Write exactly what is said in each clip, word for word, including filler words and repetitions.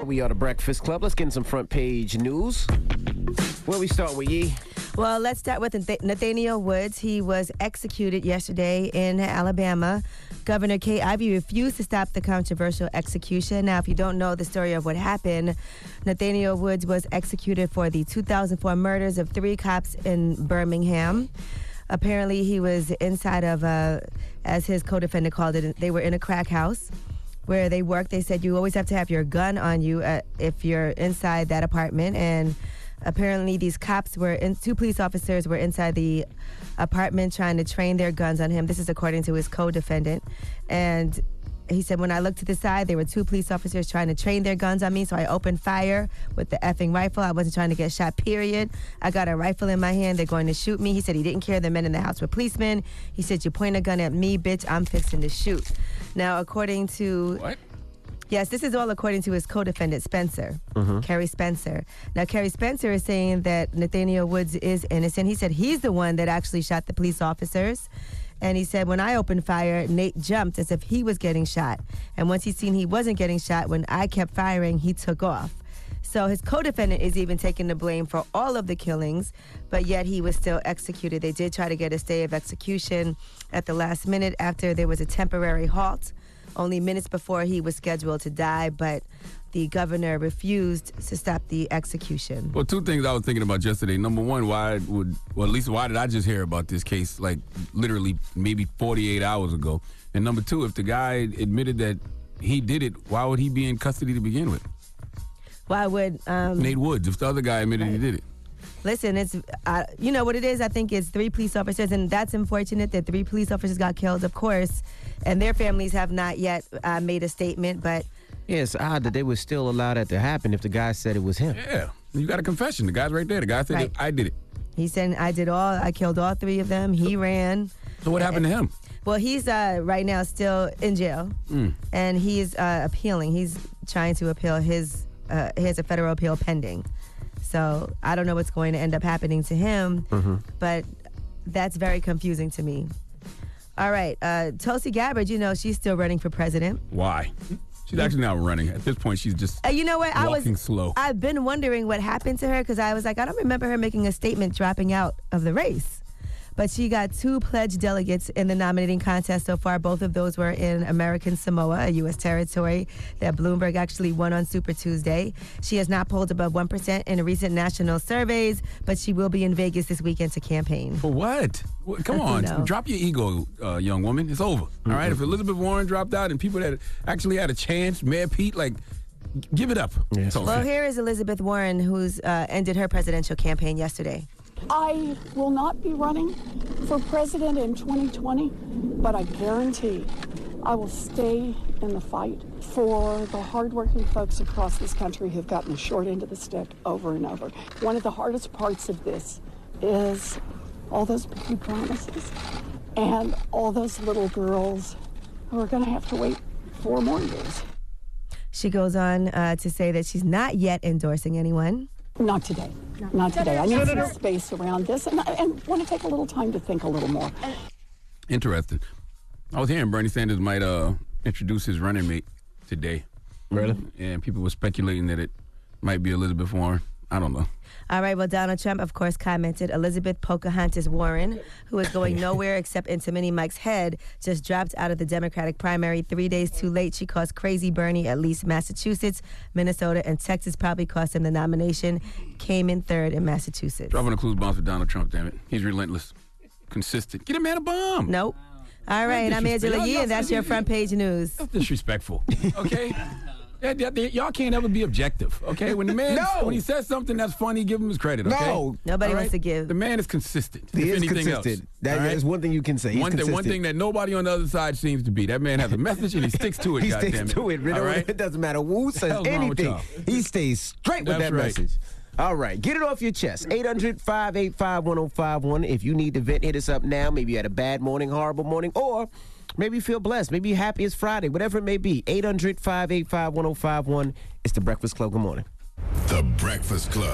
We are the Breakfast Club. Let's get in some front page news. Where we start with, Yee? Well, let's start with Nathaniel Woods. He was executed yesterday in Alabama. Governor Kay Ivey refused to stop the controversial execution. Now, if you don't know the story of what happened, Nathaniel Woods was executed for the two thousand four murders of three cops in Birmingham. Apparently, he was inside of, a, as his co-defendant called it, they were in a crack house where they worked. They said you always have to have your gun on you uh, if you're inside that apartment. And apparently these cops were, in, two police officers were inside the apartment trying to train their guns on him. This is according to his co-defendant. And he said, when I looked to the side, there were two police officers trying to train their guns on me, so I opened fire with the effing rifle. I wasn't trying to get shot, period. I got a rifle in my hand. They're going to shoot me. He said he didn't care. The men in the house were policemen. He said, you point a gun at me, bitch, I'm fixing to shoot. Now, according to... What? Yes, this is all according to his co-defendant, Spencer, mm-hmm. Kerry Spencer. Now, Kerry Spencer is saying that Nathaniel Woods is innocent. He said he's the one that actually shot the police officers. And he said, when I opened fire, Nate jumped as if he was getting shot. And once he seen he wasn't getting shot, when I kept firing, he took off. So his co-defendant is even taking the blame for all of the killings, but yet he was still executed. They did try to get a stay of execution at the last minute after there was a temporary halt, only minutes before he was scheduled to die, but the governor refused to stop the execution. Well, two things I was thinking about yesterday. Number one, why would, well, at least why did I just hear about this case, like, literally maybe forty-eight hours ago? And number two, if the guy admitted that he did it, why would he be in custody to begin with? Why would... Um, Nate Woods, if the other guy admitted right. he did it. Listen, it's uh, you know what it is? I think it's three police officers, and that's unfortunate that three police officers got killed, of course, and their families have not yet uh, made a statement, but... Yeah, it's odd that they would still allow that to happen if the guy said it was him. Yeah, you got a confession. The guy's right there. The guy said, right. I did it. He said, I did all, I killed all three of them. He ran. So what happened to him? Well, he's uh, right now still in jail, mm. and he's uh, appealing. He's trying to appeal his, uh, he has a federal appeal pending. So I don't know what's going to end up happening to him, mm-hmm. but that's very confusing to me. All right, uh, Tulsi Gabbard, you know, she's still running for president. Why? She's actually not running. At this point, she's just uh, you know what? walking I was, slow. I've been wondering what happened to her because I was like, I don't remember her making a statement dropping out of the race. But she got two pledged delegates in the nominating contest so far. Both of those were in American Samoa, a U S territory that Bloomberg actually won on Super Tuesday. She has not polled above one percent in recent national surveys, but she will be in Vegas this weekend to campaign. For what? Come on, no. Drop your ego, uh, young woman. It's over. Mm-hmm. All right? If Elizabeth Warren dropped out and people that actually had a chance, Mayor Pete, like, give it up. Yes. Well, here is Elizabeth Warren, who's uh, ended her presidential campaign yesterday. I will not be running for president in twenty twenty, but I guarantee I will stay in the fight for the hardworking folks across this country who've gotten the short end of the stick over and over. One of the hardest parts of this is all those big promises and all those little girls who are going to have to wait four more years. She goes on uh, to say that she's not yet endorsing anyone. Not today. Not today. I need some space around this and, and want to take a little time to think a little more. Interesting. I was hearing Bernie Sanders might uh, introduce his running mate today. Really? And people were speculating that it might be Elizabeth Warren. I don't know. All right, well, Donald Trump, of course, commented Elizabeth Pocahontas Warren, who is going nowhere except into Mini Mike's head, just dropped out of the Democratic primary three days too late. She cost Crazy Bernie at least Massachusetts, Minnesota, and Texas probably cost him the nomination. Came in third in Massachusetts. Dropping the clues bombs for Donald Trump, damn it. He's relentless. Consistent. Get a man a bomb. Nope. All right, I'm Angela Yee, and that's your front page news. That's disrespectful, okay? Yeah, yeah, yeah, y'all can't ever be objective, okay? When the man, no. when he says something that's funny, give him his credit, okay? No. Nobody right? wants to give. The man is consistent. He if is anything consistent. Else, That right? is one thing you can say. He's one, thing, one consistent. thing that nobody on the other side seems to be. That man has a message and he sticks to it, He goddammit. sticks to it. All Right? right? It doesn't matter who says Hell's wrong with anything. y'all? He stays straight with That's that right. message. All right, get it off your chest. eight hundred, five eight five, one oh five one. If you need to vent, hit us up now. Maybe you had a bad morning, horrible morning, or maybe you feel blessed. Maybe you're happy it's Friday, whatever it may be. eight hundred, five eight five, one oh five one. It's The Breakfast Club. Good morning. The Breakfast Club.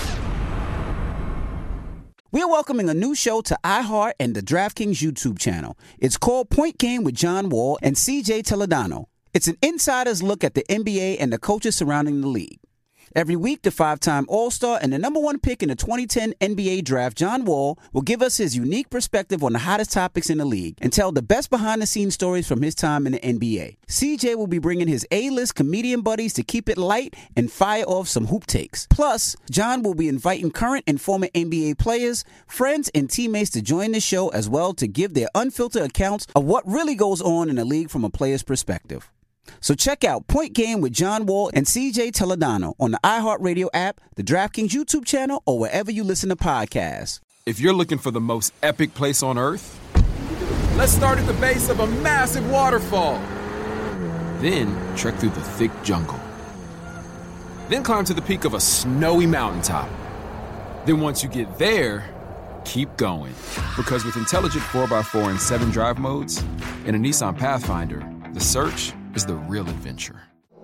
We're welcoming a new show to iHeart and the DraftKings YouTube channel. It's called Point Game with John Wall and C J Toledano. It's an insider's look at the N B A and the coaches surrounding the league. Every week, the five-time All-Star and the number one pick in the twenty ten N B A draft, John Wall, will give us his unique perspective on the hottest topics in the league and tell the best behind-the-scenes stories from his time in the N B A. C J will be bringing his A-list comedian buddies to keep it light and fire off some hoop takes. Plus, John will be inviting current and former N B A players, friends, and teammates to join the show as well to give their unfiltered accounts of what really goes on in the league from a player's perspective. So check out Point Game with John Wall and C J Toledano on the iHeartRadio app, the DraftKings YouTube channel, or wherever you listen to podcasts. If you're looking for the most epic place on earth, let's start at the base of a massive waterfall. Then trek through the thick jungle. Then climb to the peak of a snowy mountaintop. Then once you get there, keep going. Because with intelligent four by four and seven drive modes and a Nissan Pathfinder, the search is the real adventure.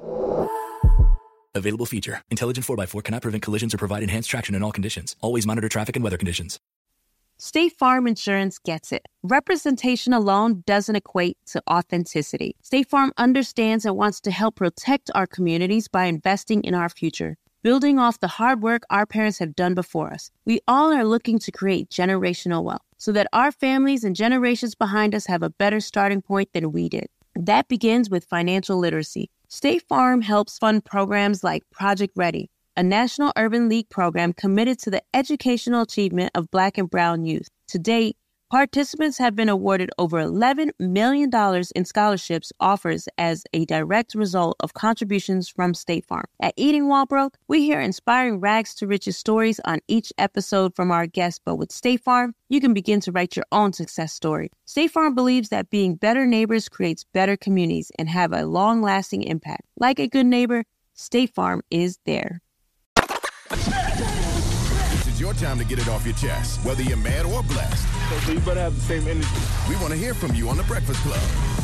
Available feature. Intelligent four by four cannot prevent collisions or provide enhanced traction in all conditions. Always monitor traffic and weather conditions. State Farm Insurance gets it. Representation alone doesn't equate to authenticity. State Farm understands and wants to help protect our communities by investing in our future, building off the hard work our parents have done before us. We all are looking to create generational wealth so that our families and generations behind us have a better starting point than we did. That begins with financial literacy. State Farm helps fund programs like Project Ready, a National Urban League program committed to the educational achievement of Black and Brown youth. To date, participants have been awarded over eleven million dollars in scholarships offers as a direct result of contributions from State Farm. At Eating While Broke, we hear inspiring rags to riches stories on each episode from our guests, but with State Farm, you can begin to write your own success story. State Farm believes that being better neighbors creates better communities and have a long-lasting impact. Like a good neighbor, State Farm is there. This is your time to get it off your chest, whether you're mad or blessed. So you better have the same energy. We want to hear from you on The Breakfast Club.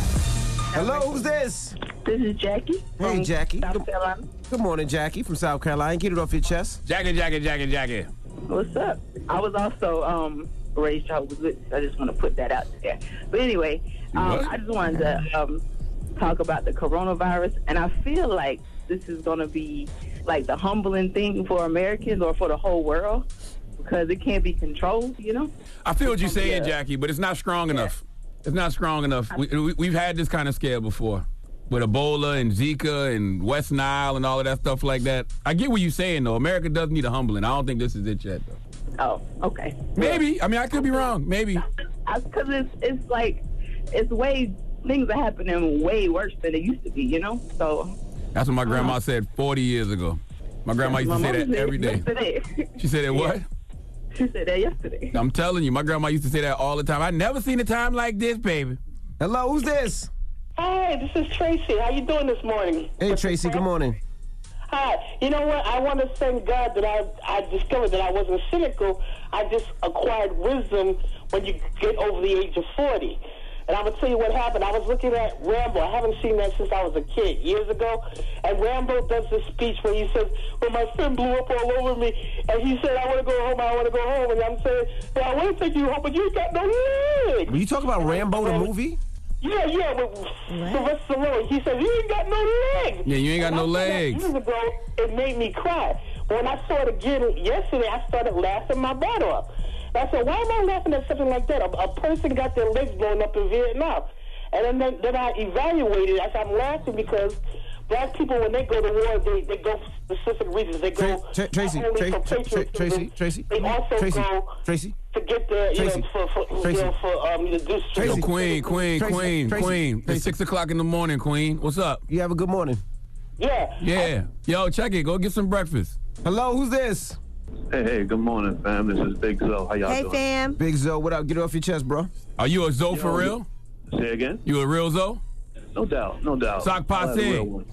Hello, who's this? This is Jackie. Hey, Jackie. South Good, Carolina. good morning, Jackie from South Carolina. Get it off your chest. Jackie, Jackie, Jackie, Jackie. What's up? I was also um, raised Jehovah's Witness. I just want to put that out there. But anyway, um, I just wanted to um, talk about the coronavirus, and I feel like this is going to be like the humbling thing for Americans or for the whole world because it can't be controlled, you know? I feel what you're saying, Yeah. Jackie, but it's not strong enough. It's not strong enough. We, we, we've had this kind of scare before with Ebola and Zika and West Nile and all of that stuff like that. I get what you're saying, though. America does need a humbling. I don't think this is it yet, though. Oh, okay. Maybe. I mean, I could be wrong. Maybe. Because it's, it's like, it's way, things are happening way worse than it used to be, you know? So. That's what my grandma said forty years ago. My grandma used to say that every day. Yesterday. She said that what? She said that yesterday. I'm telling you, my grandma used to say that all the time. I never seen a time like this, baby. Hello, who's this? Hi, this is Tracy. How you doing this morning? Hey, Tracy, good morning. Hi. You know what? I want to thank God that I, I discovered that I wasn't cynical. I just acquired wisdom when you get over the age of forty. And I'm going to tell you what happened. I was looking at Rambo. I haven't seen that since I was a kid, years ago. And Rambo does this speech where he says, well, my friend blew up all over me. And he said, I want to go home, I want to go home. And I'm saying, well, I want to take you home, but you ain't got no legs. Were you talking about Rambo, the movie? Yeah, yeah, with Sylvester Stallone. He says, you ain't got no legs. Yeah, you ain't got and no I saw that legs. Years ago, it made me cry. When I saw it again yesterday, I started laughing my butt off. I said, why am I laughing at something like that? A, a person got their legs blown up in Vietnam. And then, then I evaluated. I said, I'm laughing because black people, when they go to war, they, they go for specific reasons. They go Tra- Tracy, not only Tracy, for Tra- Tra- patriotism, Tracy, Tracy, they also Tracy, go Tracy, to get the, you Tracy, know, for, for, Tracy. you know, for um, to do Yo, Queen, Queen, Tracy, Queen, Tracy, Queen. Tracy. It's six o'clock in the morning, Queen. What's up? You have a good morning. Yeah. Yeah. Yo, check it. Go get some breakfast. Hello, who's this? Hey, hey, good morning, fam. This is Big Zo. How y'all Hey, doing? fam. Big Zo, what up? Get it off your chest, bro. Are you a Zo for Yo. real? Say again? You a real Zo? No doubt, no doubt. Sock I'll have a passe. real one.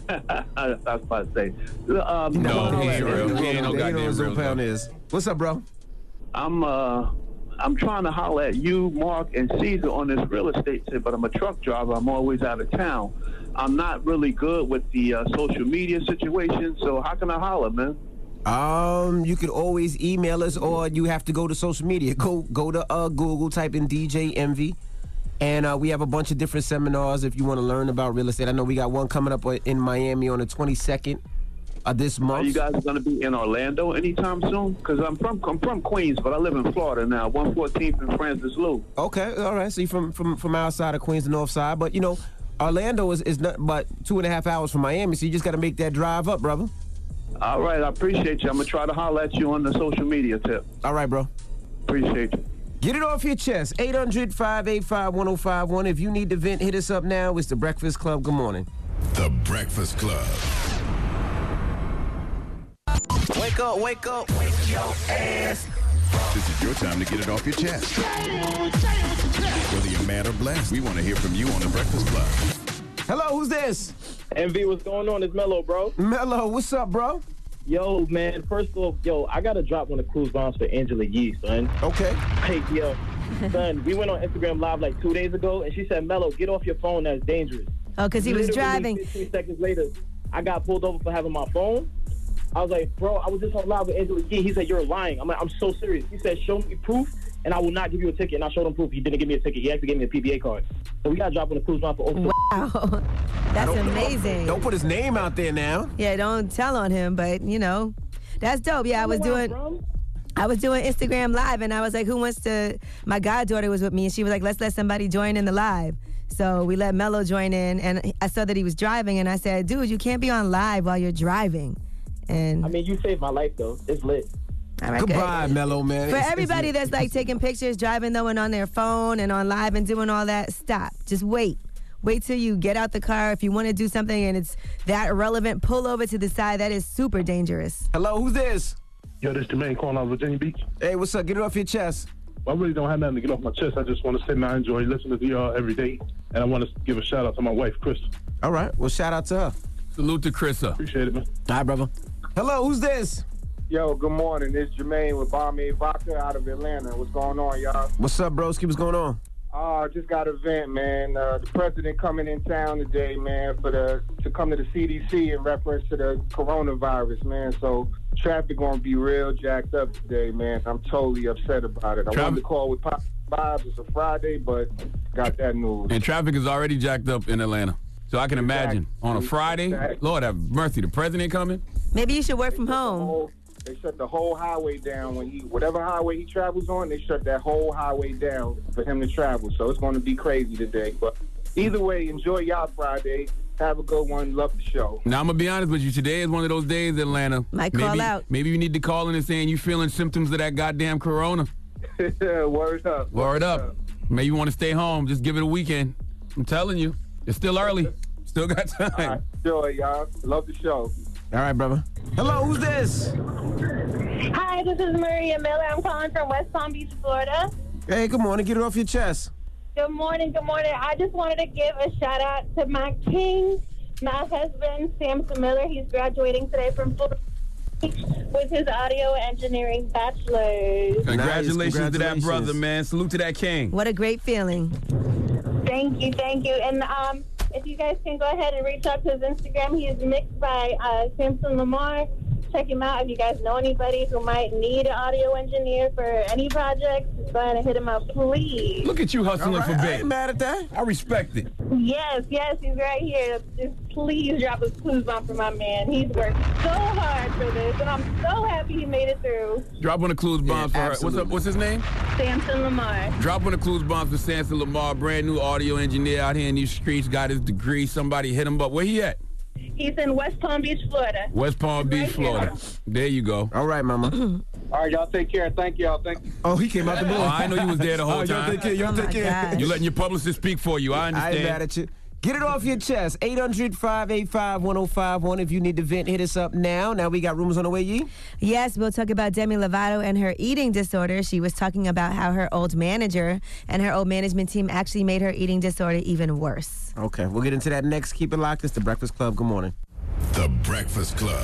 Sock passe. Um, No, he ain't uh, real. He ain't no They know goddamn what Zo real Pound Zo. is. What's up, bro? I'm uh, I'm trying to holler at you, Mark, and Caesar on this real estate tip, but I'm a truck driver. I'm always out of town. I'm not really good with the uh, social media situation, so how can I holler, man? Um, you could always email us, or you have to go to social media. Go, go to uh Google, type in D J Envy, And uh, we have a bunch of different seminars if you want to learn about real estate. I know we got one coming up in Miami on the twenty-second of this month. Are you guys going to be in Orlando anytime soon? Because I'm from I'm from Queens, but I live in Florida now, one fourteenth and Francis Lou. Okay, all right. So you're from, from, from outside of Queens, the north side. But, you know, Orlando is, is not but two and a half hours from Miami, so you just got to make that drive up, brother. All right, I appreciate you. I'm going to try to holler at you on the social media tip. All right, bro. Appreciate you. Get it off your chest. eight hundred, five eight five, one oh five one. If you need to vent, hit us up now. It's The Breakfast Club. Good morning. The Breakfast Club. Wake up, wake up. Wake your ass. This is your time to get it off your chest. Whether you're mad or blessed, we want to hear from you on The Breakfast Club. Hello, who's this? M V, what's going on? It's Mello, bro. Mello, what's up, bro? Yo, man, first off, yo, I got to drop one of cruise bombs for Angela Yee, son. Okay. Hey, yo, son, we went on Instagram Live like two days ago, and she said, Mello, get off your phone. That's dangerous. Oh, because he was Literally driving. fifteen seconds later, I got pulled over for having my phone. I was like, bro, I was just on Live with Angela Yee. He said, you're lying. I'm like, I'm so serious. He said, show me proof, and I will not give you a ticket. And I showed him proof. He didn't give me a ticket. He actually gave me a P B A card. So we got to drop on the cruise bomb for Oakland. Wow. That's don't, amazing. Don't put his name out there now. Yeah, don't tell on him, but, you know, that's dope. Yeah, I was doing... I was doing Instagram Live, and I was like, who wants to... My goddaughter was with me, and she was like, let's let somebody join in the live. So we let Mello join in, and I saw that he was driving, and I said, dude, you can't be on live while you're driving. And I mean, you saved my life, though. It's lit. All right, Goodbye, good. Mello, man. For It's- everybody it's- that's like taking pictures, driving though, and on their phone and on live and doing all that, stop. Just wait. Wait till you get out the car. If you want to do something and it's that irrelevant, pull over to the side. That is super dangerous. Hello, who's this? Yo, this is Jermaine calling out of Virginia Beach. Hey, what's up? Get it off your chest. I really don't have nothing to get off my chest. I just want to say, man, I enjoy listening to y'all every day. And I want to give a shout out to my wife, Chris. All right. Well, shout out to her. Salute to Chrissa. Appreciate it, man. All right, brother. Hello, who's this? Yo, good morning. It's Jermaine with Bomb Vodka out of Atlanta. What's going on, y'all? What's up, broski? What's going on? Uh, just got an event, man. Uh, the president coming in town today, man, for the to come to the C D C in reference to the coronavirus, man. So traffic gonna be real jacked up today, man. I'm totally upset about it. I Traffic- wanted to call with Pop Vibes. It's a Friday, but got that news. And traffic is already jacked up in Atlanta. So I can imagine on a Friday, Lord have mercy, the president coming. Maybe you should work from home. They shut the whole highway down when he, whatever highway he travels on, they shut that whole highway down for him to travel. So it's going to be crazy today. But either way, enjoy y'all Friday. Have a good one. Love the show. Now, I'm going to be honest with you. Today is one of those days, Atlanta. Might maybe, call out. Maybe you need to call in and saying you feeling symptoms of that goddamn corona. Word up. Word up. Maybe you want to stay home. Just give it a weekend. I'm telling you. It's still early. Still got time. All right, enjoy, y'all. Love the show. All right, brother. Hello, who's this? Hi, this is Maria Miller. I'm calling from West Palm Beach, Florida. Hey, good morning. Get it off your chest. Good morning, good morning. I just wanted to give a shout out to my king, my husband, Samson Miller. He's graduating today from Florida with his audio engineering bachelor's. Congratulations, to that brother, man. Salute to that king. What a great feeling. Thank you, thank you. And um, if you guys can go ahead and reach out to his Instagram, he is mixed by uh, Samson Lamar. Check him out. If you guys know anybody who might need an audio engineer for any project, just go ahead and hit him up, please. Look at you hustling All right, for I bed. ain't mad at that. I respect it. Yes, yes, he's right here. Just please drop a clues bomb for my man. He's worked so hard for this, and I'm so happy he made it through. Drop one of clues bombs Yeah, for her. What's up? absolutely. What's his name? Samson Lamar. Drop one of clues bombs for Samson Lamar, brand new audio engineer out here in these streets. Got his degree. Somebody hit him up. Where he at? He's in West Palm Beach, Florida. West Palm Beach, Right Florida. There you go. All right, mama. All right, y'all take care. Thank y'all. Thank you. Oh, he came out the blue. Oh, I know you was there the whole Oh, y'all time. take care. Y'all Oh, take my care. gosh. You're letting your publicist speak for you. I I ain't understand. mad at you. Get it off your chest. eight hundred, five eight five, one oh five one. If you need to vent, hit us up now. Now we got rumors on the way, Yee. Yes, we'll talk about Demi Lovato and her eating disorder. She was talking about how her old manager and her old management team actually made her eating disorder even worse. Okay, we'll get into that next. Keep it locked. It's The Breakfast Club. Good morning. The Breakfast Club.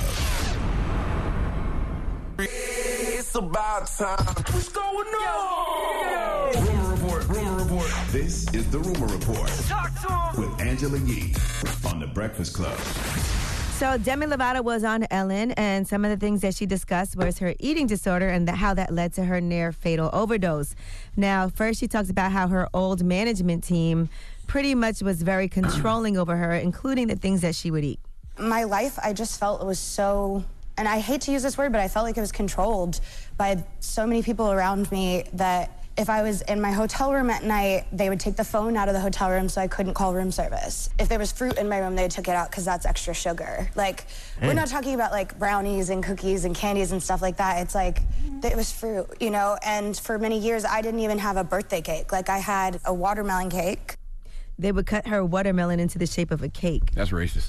It's about time. What's going on? Rumor report. Rumor report. This is the Rumor Report Talk to him. with Angela Yee on The Breakfast Club. So Demi Lovato was on Ellen, and some of the things that she discussed was her eating disorder and the, how that led to her near-fatal overdose. Now, first she talks about how her old management team pretty much was very controlling over her, including the things that she would eat. My life, I just felt it was so, and I hate to use this word, but I felt like it was controlled by so many people around me that if I was in my hotel room at night, they would take the phone out of the hotel room so I couldn't call room service. If there was fruit in my room, they took it out because that's extra sugar. Like, mm. we're not talking about like brownies and cookies and candies and stuff like that. It's like, it was fruit, you know? And for many years, I didn't even have a birthday cake. Like, I had a watermelon cake. They would cut her watermelon into the shape of a cake. That's racist.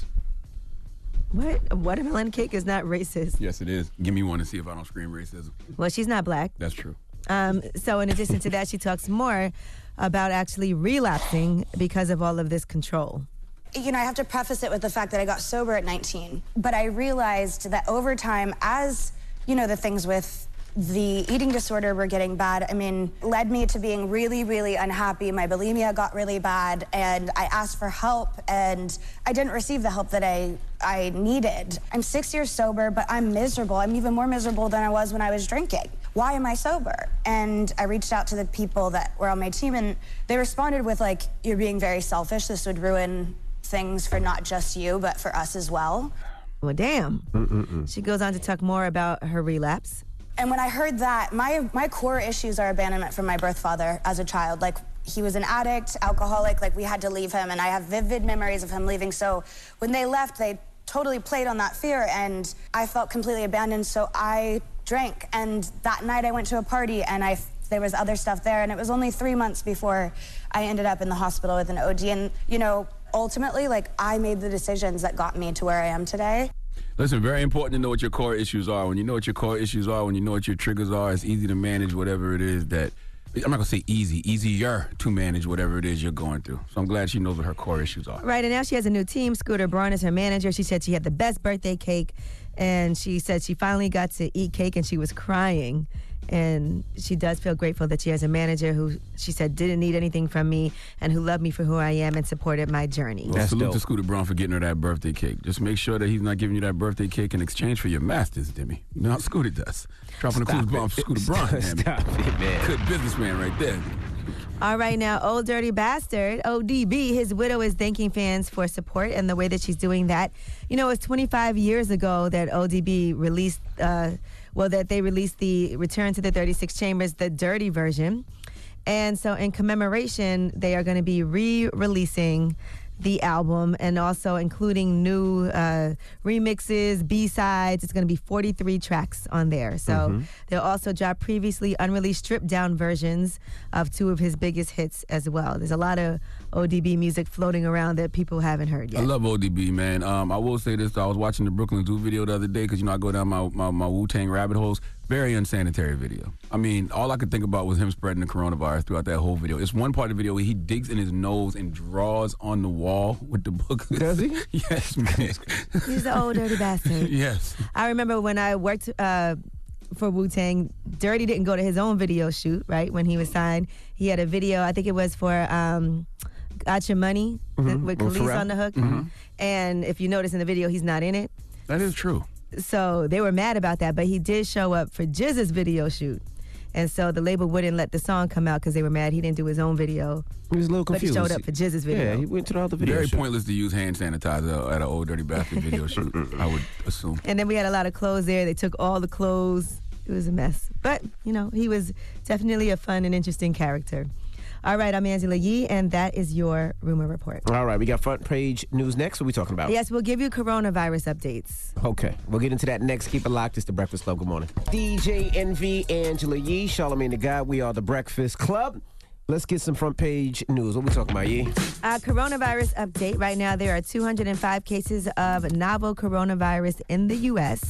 What? A watermelon cake is not racist. Yes, it is. Give me one to see if I don't scream racism. Well, she's not black. That's true. Um, so in addition to that, she talks more about actually relapsing because of all of this control. You know, I have to preface it with the fact that I got sober at nineteen. But I realized that over time, as, you know, the things with the eating disorder were getting bad, I mean, led me to being really, really unhappy. My bulimia got really bad, and I asked for help, and I didn't receive the help that I, I needed. I'm six years sober, but I'm miserable. I'm even more miserable than I was when I was drinking. Why am I sober? And I reached out to the people that were on my team, and they responded with, like, you're being very selfish. This would ruin things for not just you, but for us as well. Well, damn. Mm-mm-mm. She goes on to talk more about her relapse. And when I heard that, my, my core issues are abandonment from my birth father as a child. Like, he was an addict, alcoholic, like, we had to leave him, and I have vivid memories of him leaving. So when they left, they totally played on that fear, and I felt completely abandoned, so I drank. And that night I went to a party, and I, there was other stuff there, and it was only three months before I ended up in the hospital with an O D. And, you know, ultimately, like, I made the decisions that got me to where I am today. Listen, very important to know what your core issues are. When you know what your core issues are, when you know what your triggers are, it's easy to manage whatever it is that, I'm not going to say easy, easier to manage whatever it is you're going through. So I'm glad she knows what her core issues are. Right, and now she has a new team. Scooter Braun is her manager. She said she had the best birthday cake, and she said she finally got to eat cake, and she was crying. And she does feel grateful that she has a manager who, she said, didn't need anything from me and who loved me for who I am and supported my journey. Well, salute to Scooter Braun for getting her that birthday cake. Just make sure that he's not giving you that birthday cake in exchange for your masters, Demi. No, Scooter does. Dropping a cool bomb for Scooter Braun. Stop it, man. Good businessman right there. All right, now, Old Dirty Bastard, O D B, his widow is thanking fans for support and the way that she's doing that. You know, it's twenty-five years ago that O D B released, uh, well, that they released the Return to the thirty-six Chambers, the dirty version. And so in commemoration, they are going to be re-releasing the album and also including new uh, remixes, B-sides. It's going to be forty-three tracks on there. So mm-hmm. they'll also drop previously unreleased stripped-down versions of two of his biggest hits as well. There's a lot of O D B music floating around that people haven't heard yet. I love O D B, man. Um, I will say this, though. I was watching the Brooklyn Zoo video the other day because, you know, I go down my, my, my Wu-Tang rabbit holes. Very unsanitary video. I mean, all I could think about was him spreading the coronavirus throughout that whole video. It's one part of the video where he digs in his nose and draws on the wall with the book. Does he? Yes, man. He's the old dirty bastard. Yes. I remember when I worked uh, for Wu-Tang, Dirty didn't go to his own video shoot, right, when he was signed. He had a video, I think it was for um, Gotcha Money, mm-hmm. with Khalees on the hook. Mm-hmm. And if you notice in the video, he's not in it. That is true. So they were mad about that, but he did show up for Jizz's video shoot. And so the label wouldn't let the song come out because they were mad he didn't do his own video. He was a little confused. But he showed up for Jizz's video. Yeah, he went to the other video Very shoot. Pointless to use hand sanitizer at an Old Dirty Bastard video shoot, I would assume. And then we had a lot of clothes there. They took all the clothes. It was a mess. But, you know, he was definitely a fun and interesting character. All right, I'm Angela Yee, and that is your Rumor Report. All right, we got front page news next. What are we talking about? Yes, we'll give you coronavirus updates. Okay, we'll get into that next. Keep it locked. It's The Breakfast Club. Good morning. D J Envy, Angela Yee, Charlamagne the God. We are The Breakfast Club. Let's get some front page news. What are we talking about, Yee? Uh, coronavirus update. Right now, there are two hundred five cases of novel coronavirus in the U S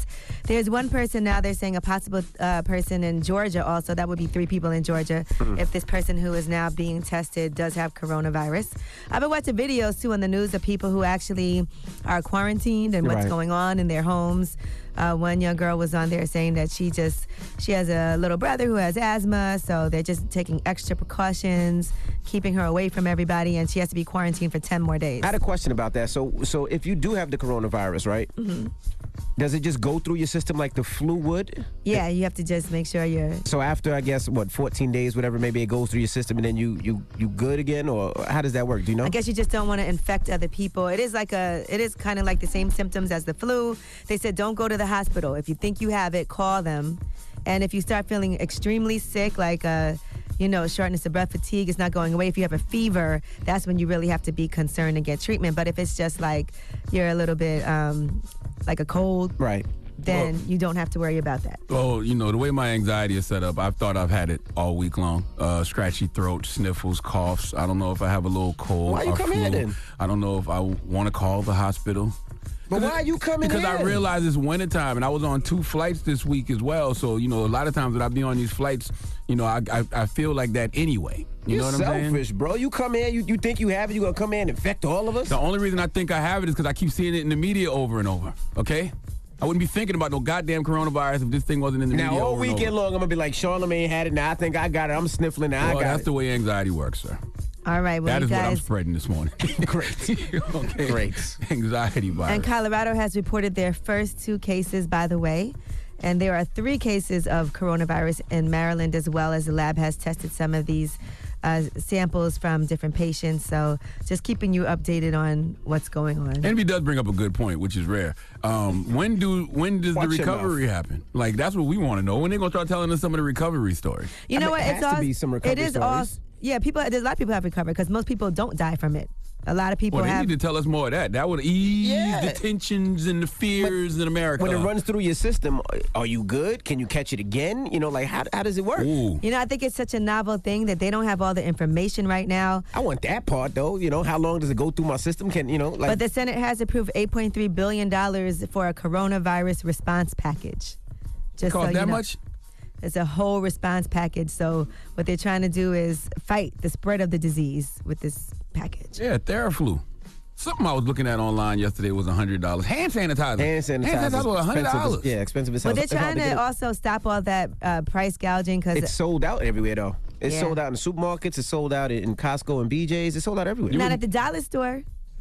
There's one person now, they're saying a possible uh, person in Georgia also. That would be three people in Georgia mm. if this person who is now being tested does have coronavirus. I've been watching videos, too, on the news of people who actually are quarantined and what's Right. going on in their homes. Uh, one young girl was on there saying that she just, she has a little brother who has asthma, so they're just taking extra precautions, keeping her away from everybody, and she has to be quarantined for ten more days. I had a question about that. So, so if you do have the coronavirus, right? Mm-hmm. Does it just go through your system like the flu would? Yeah, you have to just make sure you're... So after, I guess, what, fourteen days, whatever, maybe it goes through your system and then you you you good again? Or how does that work? Do you know? I guess you just don't want to infect other people. It is like a, it is kind of like the same symptoms as the flu. They said don't go to the hospital. If you think you have it, call them. And if you start feeling extremely sick, like uh, you know, shortness of breath, fatigue is not going away. If you have a fever, that's when you really have to be concerned and get treatment. But if it's just like you're a little bit um, like a cold, right? Then Well- you don't have to worry about that. Oh, you know, the way my anxiety is set up, I've thought I've had it all week long. Uh, scratchy throat, sniffles, coughs. I don't know if I have a little cold. Why you or come flu. in then? I don't know if I want to call the hospital. But why you coming Because in? I realize it's wintertime, and I was on two flights this week as well. So, you know, a lot of times that I be on these flights, you know, I I, I feel like that anyway. You You're know what I'm saying? selfish, bro. You come in, you, you think you have it, you gonna come in and infect all of us? The only reason I think I have it is because I keep seeing it in the media over and over, okay? I wouldn't be thinking about no goddamn coronavirus if this thing wasn't in the Now media all over and weekend over. long, I'm gonna be like, Charlamagne had it. Now I think I got it. I'm sniffling. Now Well, I got that's it. the way anxiety works, sir. All right, well, That you is guys... what I'm spreading this morning. Great. Okay. Great. Anxiety virus. And Colorado has reported their first two cases, by the way. And there are three cases of coronavirus in Maryland as well, as the lab has tested some of these uh, samples from different patients. So just keeping you updated on what's going on. Envy does bring up a good point, which is rare. Um, when do when does Watch the your recovery happen? Like, that's what we want to know. When they gonna start telling us some of the recovery stories? You know I mean, what? it It's has to all, be some recovery it is all, stories. yeah, people, there's a lot of people have recovered because most people don't die from it. A lot of people Well, they have. need to tell us more of that. That would ease Yeah. the tensions and the fears in America. When it runs through your system, are you good? Can you catch it again? You know, like how how does it work? Ooh. You know, I think it's such a novel thing that they don't have all the information right now. I want that part though. You know, how long does it go through my system? Can you know, like But the Senate has approved eight point three billion dollars for a coronavirus response package. Just Cost so you that know. much? It's a whole response package. So what they're trying to do is fight the spread of the disease with this package. Yeah, Theraflu. Something I was looking at online yesterday was one hundred dollars. Hand sanitizer. hand sanitizer? Hand sanitizer was one hundred dollars. expensive as- Yeah, expensive as hell. But they're It's hard trying get to it. also stop all that uh, price gouging because It's sold out everywhere though. It's Yeah. sold out in supermarkets. It's sold out in Costco and B J's. It's sold out everywhere. not at the dollar store.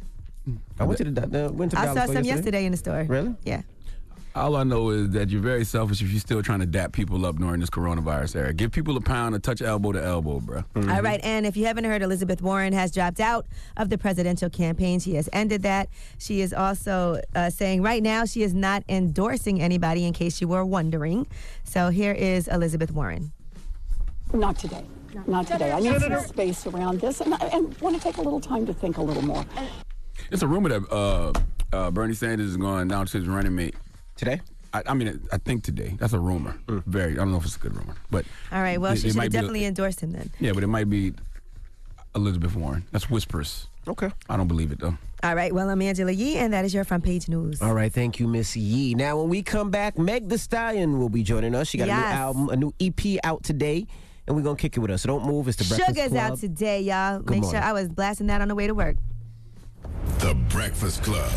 I went to the, the went to the I dollar saw store some yesterday. yesterday in the store. Really? Yeah. All I know is that you're very selfish if you're still trying to dap people up during this coronavirus era. Give people a pound and touch elbow to elbow, bro. Mm-hmm. All right, and if you haven't heard, Elizabeth Warren has dropped out of the presidential campaign. She has ended that. She is also uh, saying right now she is not endorsing anybody, in case you were wondering. So here is Elizabeth Warren. Not today. Not today. I need some space around this, and I and want to take a little time to think a little more. It's a rumor that uh, uh, Bernie Sanders is going down to his running mate. Today? I, I mean, I think today. That's a rumor. Very. I don't know if it's a good rumor, but All right, well, it- she it should might have be- definitely endorsed him then. Yeah, but it might be Elizabeth Warren. That's whispers. Okay. I don't believe it though. All right, well, I'm Angela Yee, and that is your front page news. All right, thank you, Miss Yee. Now, when we come back, Meg Thee Stallion will be joining us. She got a Yes. new album, a new E P out today, and we're going to kick it with us. So don't move. It's the Breakfast Sugar's Club. out today, y'all. Good Make morning. sure I was blasting that on the way to work. The Breakfast Club.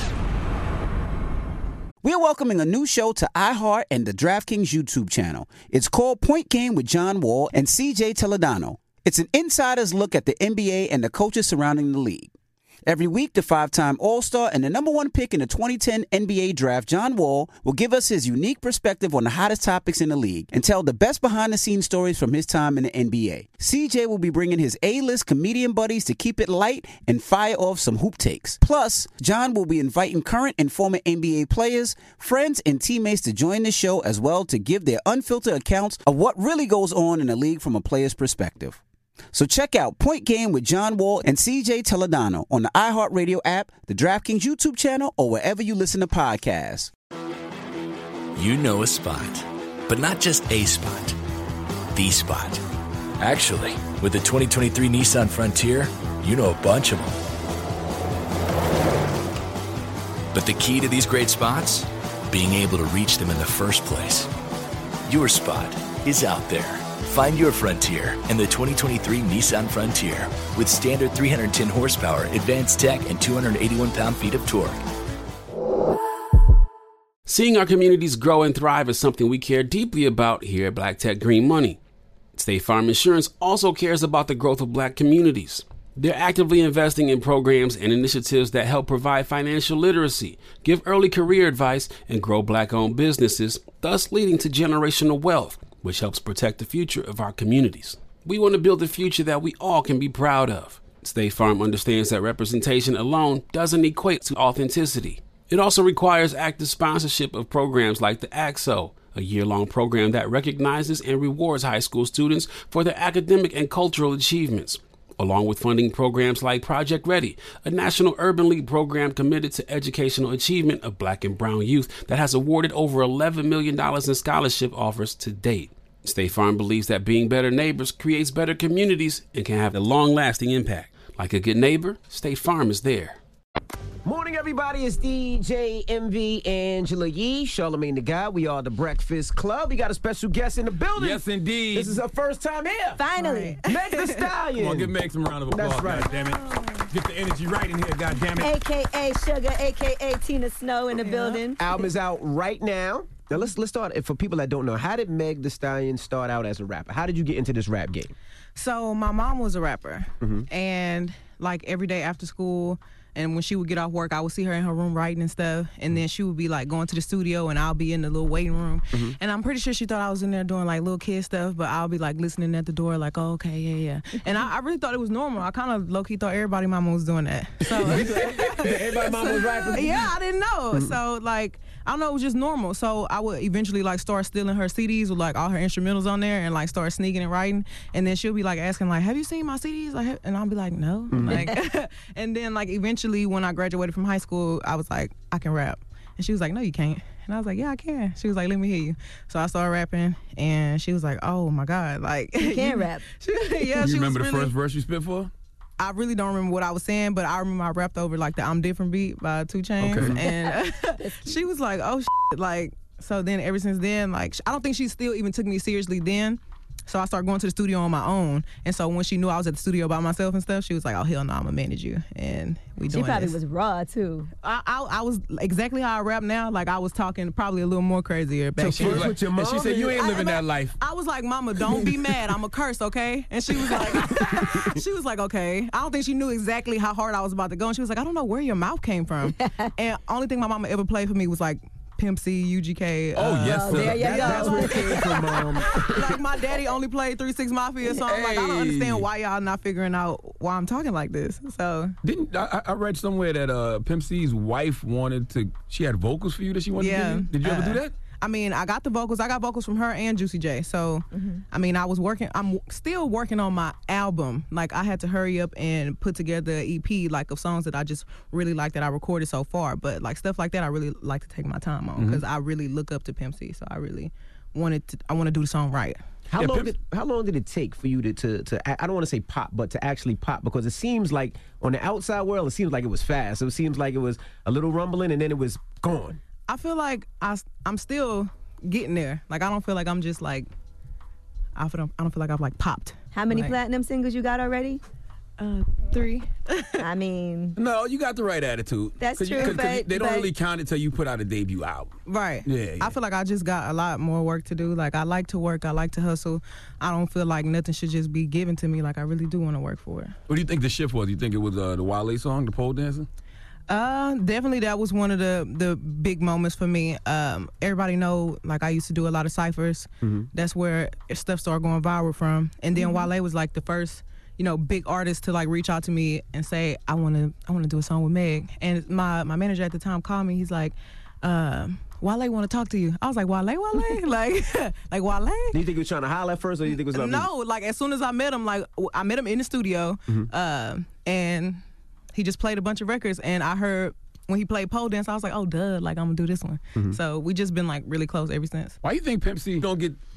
We're welcoming a new show to iHeart and the DraftKings YouTube channel. It's called Point Game with John Wall and C J Toledano. It's an insider's look at the N B A and the coaches surrounding the league. Every week, the five-time All-Star and the number one pick in the twenty ten N B A draft, John Wall, will give us his unique perspective on the hottest topics in the league and tell the best behind-the-scenes stories from his time in the N B A. C J will be bringing his A-list comedian buddies to keep it light and fire off some hoop takes. Plus, John will be inviting current and former N B A players, friends, and teammates to join the show as well to give their unfiltered accounts of what really goes on in the league from a player's perspective. So check out Point Game with John Wall and C J Toledano on the iHeartRadio app, the DraftKings YouTube channel, or wherever you listen to podcasts. You know a spot, but not just a spot, the spot. Actually, with the twenty twenty-three Nissan Frontier, you know a bunch of them. But the key to these great spots? being able to reach them in the first place. Your spot is out there. Find your frontier in the twenty twenty-three Nissan Frontier with standard three hundred ten horsepower, advanced tech, and two hundred eighty-one pound-feet of torque. Seeing our communities grow and thrive is something we care deeply about here at Black Tech Green Money. State Farm Insurance also cares about the growth of Black communities. They're actively investing in programs and initiatives that help provide financial literacy, give early career advice, and grow Black-owned businesses, thus leading to generational wealth, which helps protect the future of our communities. We want to build a future that we all can be proud of. State Farm understands that representation alone doesn't equate to authenticity. It also requires active sponsorship of programs like the A C S O, a year-long program that recognizes and rewards high school students for their academic and cultural achievements, along with funding programs like Project Ready, a National Urban League program committed to educational achievement of Black and brown youth that has awarded over eleven million dollars in scholarship offers to date. State Farm believes that being better neighbors creates better communities and can have a long-lasting impact. Like a good neighbor, State Farm is there. Morning, everybody. It's D J M V Angela Yee, Charlamagne the Guy. We are the Breakfast Club. We got a special guest in the building. Yes, indeed. This is her first time here. Finally. Meg Thee Stallion. Come on, give Meg some round of applause. That's right. Goddammit. Get the energy right in here, goddammit. A K A Sugar, A K A Tina Snow in the yeah. building. Album is out right now. Now, let's let's start. For people that don't know, how did Meg Thee Stallion start out as a rapper? How did you get into this rap game? So, my mom was a rapper. Mm-hmm. And, like, every day after school, and when she would get off work, I would see her in her room writing and stuff. And then she would be, like, going to the studio, and I'll be in the little waiting room. Mm-hmm. And I'm pretty sure she thought I was in there doing, like, little kid stuff, but I'll be, like, listening at the door, like, oh, okay, yeah, yeah. And I, I really thought it was normal. I kind of low-key thought everybody mama was doing that. So Everybody mama was rapping? Yeah, I didn't know. So, like, I don't know, it was just normal. So I would eventually, like, start stealing her C Ds with, like, all her instrumentals on there and, like, start sneaking and writing. And then she'll be, like, asking, like, have you seen my C Ds? Like, and I'll be like, no. Mm-hmm. Like, and then, like, eventually when I graduated from high school, I was like, I can rap. And she was like, no, you can't. And I was like, yeah, I can. She was like, let me hear you. So I started rapping, and she was like, oh, my God. Like, you can rap. She, yeah, you she remember was the really, first verse you spit for? I really don't remember what I was saying, but I remember I rapped over, like, the I'm Different beat by two Chainz. Okay. And uh, she was like, oh, shit. Like, so then ever since then, like, I don't think she still even took me seriously then. So I started going to the studio on my own. And so when she knew I was at the studio by myself and stuff, she was like, oh, hell no, I'm going to manage you. And we doing She probably this. was raw, too. I, I I was exactly how I rap now. Like, I was talking probably a little more crazier back So then. first with your mom, and she said, you ain't living I, that life. I was like, mama, don't be mad. I'm a curse, okay? And she was like, she was like, okay. I don't think she knew exactly how hard I was about to go. And she was like, I don't know where your mouth came from. And only thing my mama ever played for me was like, Pimp C, U G K. Oh, uh, yes, sir. There you That, go. that's where it came from, Mom. Like, my daddy only played three six Mafia, so I'm like, I don't understand why y'all not figuring out why I'm talking like this. So Didn't I, I read somewhere that uh, Pimp C's wife wanted to, she had vocals for you that she wanted yeah. to do? Did you ever uh, do that? I mean, I got the vocals. I got vocals from her and Juicy J. So, Mm-hmm. I mean, I was working. I'm still working on my album. Like, I had to hurry up and put together an E P, like, of songs that I just really like that I recorded so far. But, like, stuff like that, I really like to take my time on because Mm-hmm. I really look up to Pimp C. So I really wanted to. I want to do the song right. How Yeah, long Pimp- did how long did it take for you to to, to I don't want to say pop, but to actually pop? Because it seems like on the outside world, it seems like it was fast. It seems like it was a little rumbling and then it was gone. I feel like I, I'm still getting there. Like, I don't feel like I'm just like, I feel, I don't feel like I've like popped. How many Like, platinum singles you got already? Uh, three. I mean, No, you got the right attitude. That's 'Cause you- true, 'cause- 'cause but- they don't but- really count it till you put out a debut album. Right. Yeah, yeah. I feel like I just got a lot more work to do. Like, I like to work. I like to hustle. I don't feel like nothing should just be given to me. Like, I really do want to work for it. What do you think the shift was? You think it was uh, the Wale song, the pole dancing? Uh, definitely that was one of the the big moments for me. Um, everybody know, like, I used to do a lot of ciphers. Mm-hmm. That's where stuff started going viral from. And then Mm-hmm. Wale was like the first, you know, big artist to like reach out to me and say, I want to I want to do a song with Meg. And my my manager at the time called me. He's like, uh, Wale want to talk to you. I was like, Wale, Wale? like, like Wale? Do you think he was trying to holler at first, or do you think it was about No, like, as soon as I met him, like, I met him in the studio, Mm-hmm. uh, and he just played a bunch of records, and I heard when he played pole dance, I was like, oh, duh, like, I'm gonna do this one. Mm-hmm. So we just been like really close ever since. Why you think Pimp C don't get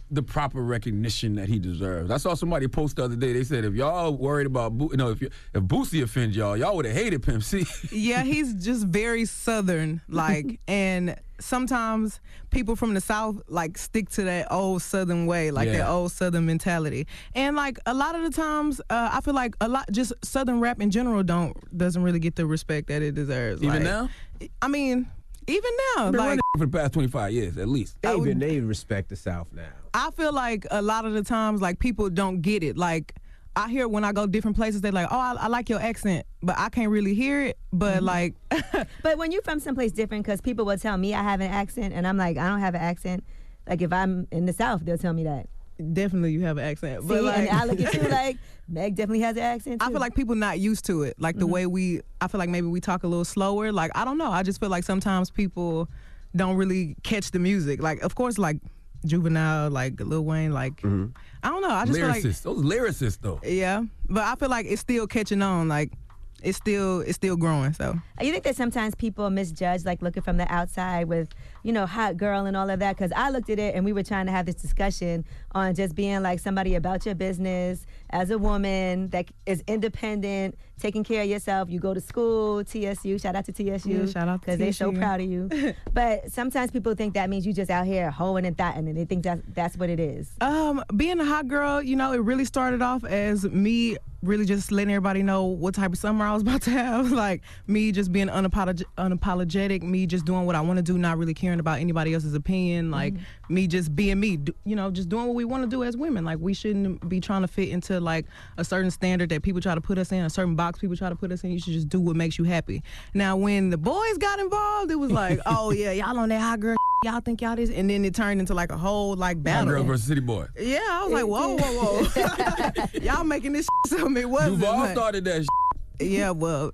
the proper recognition that he deserves. I saw somebody post the other day. They said if y'all worried about, Bo- you know, if you, if Boosie offends y'all, y'all would have hated Pimp C. Yeah, he's just very Southern, like, and sometimes people from the South like stick to that old Southern way, like Yeah. that old Southern mentality. And like a lot of the times, uh, I feel like a lot just Southern rap in general don't doesn't really get the respect that it deserves. Even like, now? I mean, even now, I've been like. running for the past twenty-five years, at least. They even they respect the South now. I feel like a lot of the times, like, people don't get it. Like, I hear when I go different places, they're like, oh, I, I like your accent, but I can't really hear it. But, Mm-hmm. like... But when you're from someplace different, because people will tell me I have an accent, and I'm like, I don't have an accent. Like, if I'm in the South, they'll tell me that. Definitely you have an accent. See, But like, and I look at you like, Meg definitely has an accent, too. I feel like people not used to it. Like, the Mhm. way we... I feel like maybe we talk a little slower. Like, I don't know. I just feel like sometimes people don't really catch the music. Like, of course, like... Juvenile, like Lil Wayne, like Mm-hmm. I don't know. I just lyricists, feel like those lyricists though. yeah, but I feel like it's still catching on. Like it's still it's still growing. So You think that sometimes people misjudge, like looking from the outside with, you know, hot girl and all of that? Because I looked at it and we were trying to have this discussion on just being like somebody about your business as a woman that is independent, taking care of yourself. You go to school, T S U, shout out to T S U. Yeah, shout out to because they're so T S U. proud of you. But sometimes people think that means you just out here hoeing and thotting, and they think that that's what it is. Um, being a hot girl, you know, it really started off as me really just letting everybody know what type of summer I was about to have. Like me just being unapolog- unapologetic, me just doing what I want to do, not really caring about anybody else's opinion. Like me just being me, do, you know, just doing what we want to do as women. Like we shouldn't be trying to fit into like a certain standard that people try to put us in, a certain box people try to put us in. You should just do what makes you happy. Now, when the boys got involved, it was like, oh yeah, y'all on that hot girl. Y'all think y'all this, and then it turned into like a whole like battle. Hot girl versus city boy. Yeah, I was like, whoa, whoa, whoa. Y'all making this something it wasn't. Duval like- started that. Yeah, well,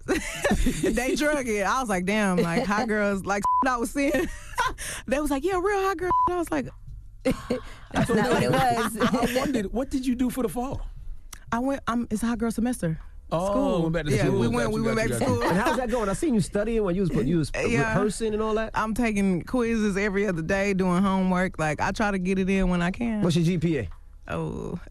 they drug it. I was like, damn, like hot girls, like I was seeing. They was like, yeah, real hot girl. And I was like, that's not what it was. I wondered, what did you do for the fall? I went. I'm. It's a hot girl semester. Oh, School. went back to yeah, school. we Got went. you, we got went you, back to got you. school. And how's that going? I seen you studying when you was you was Yeah. rehearsing and all that. I'm taking quizzes every other day, doing homework. Like I try to get it in when I can. What's your G P A? Oh,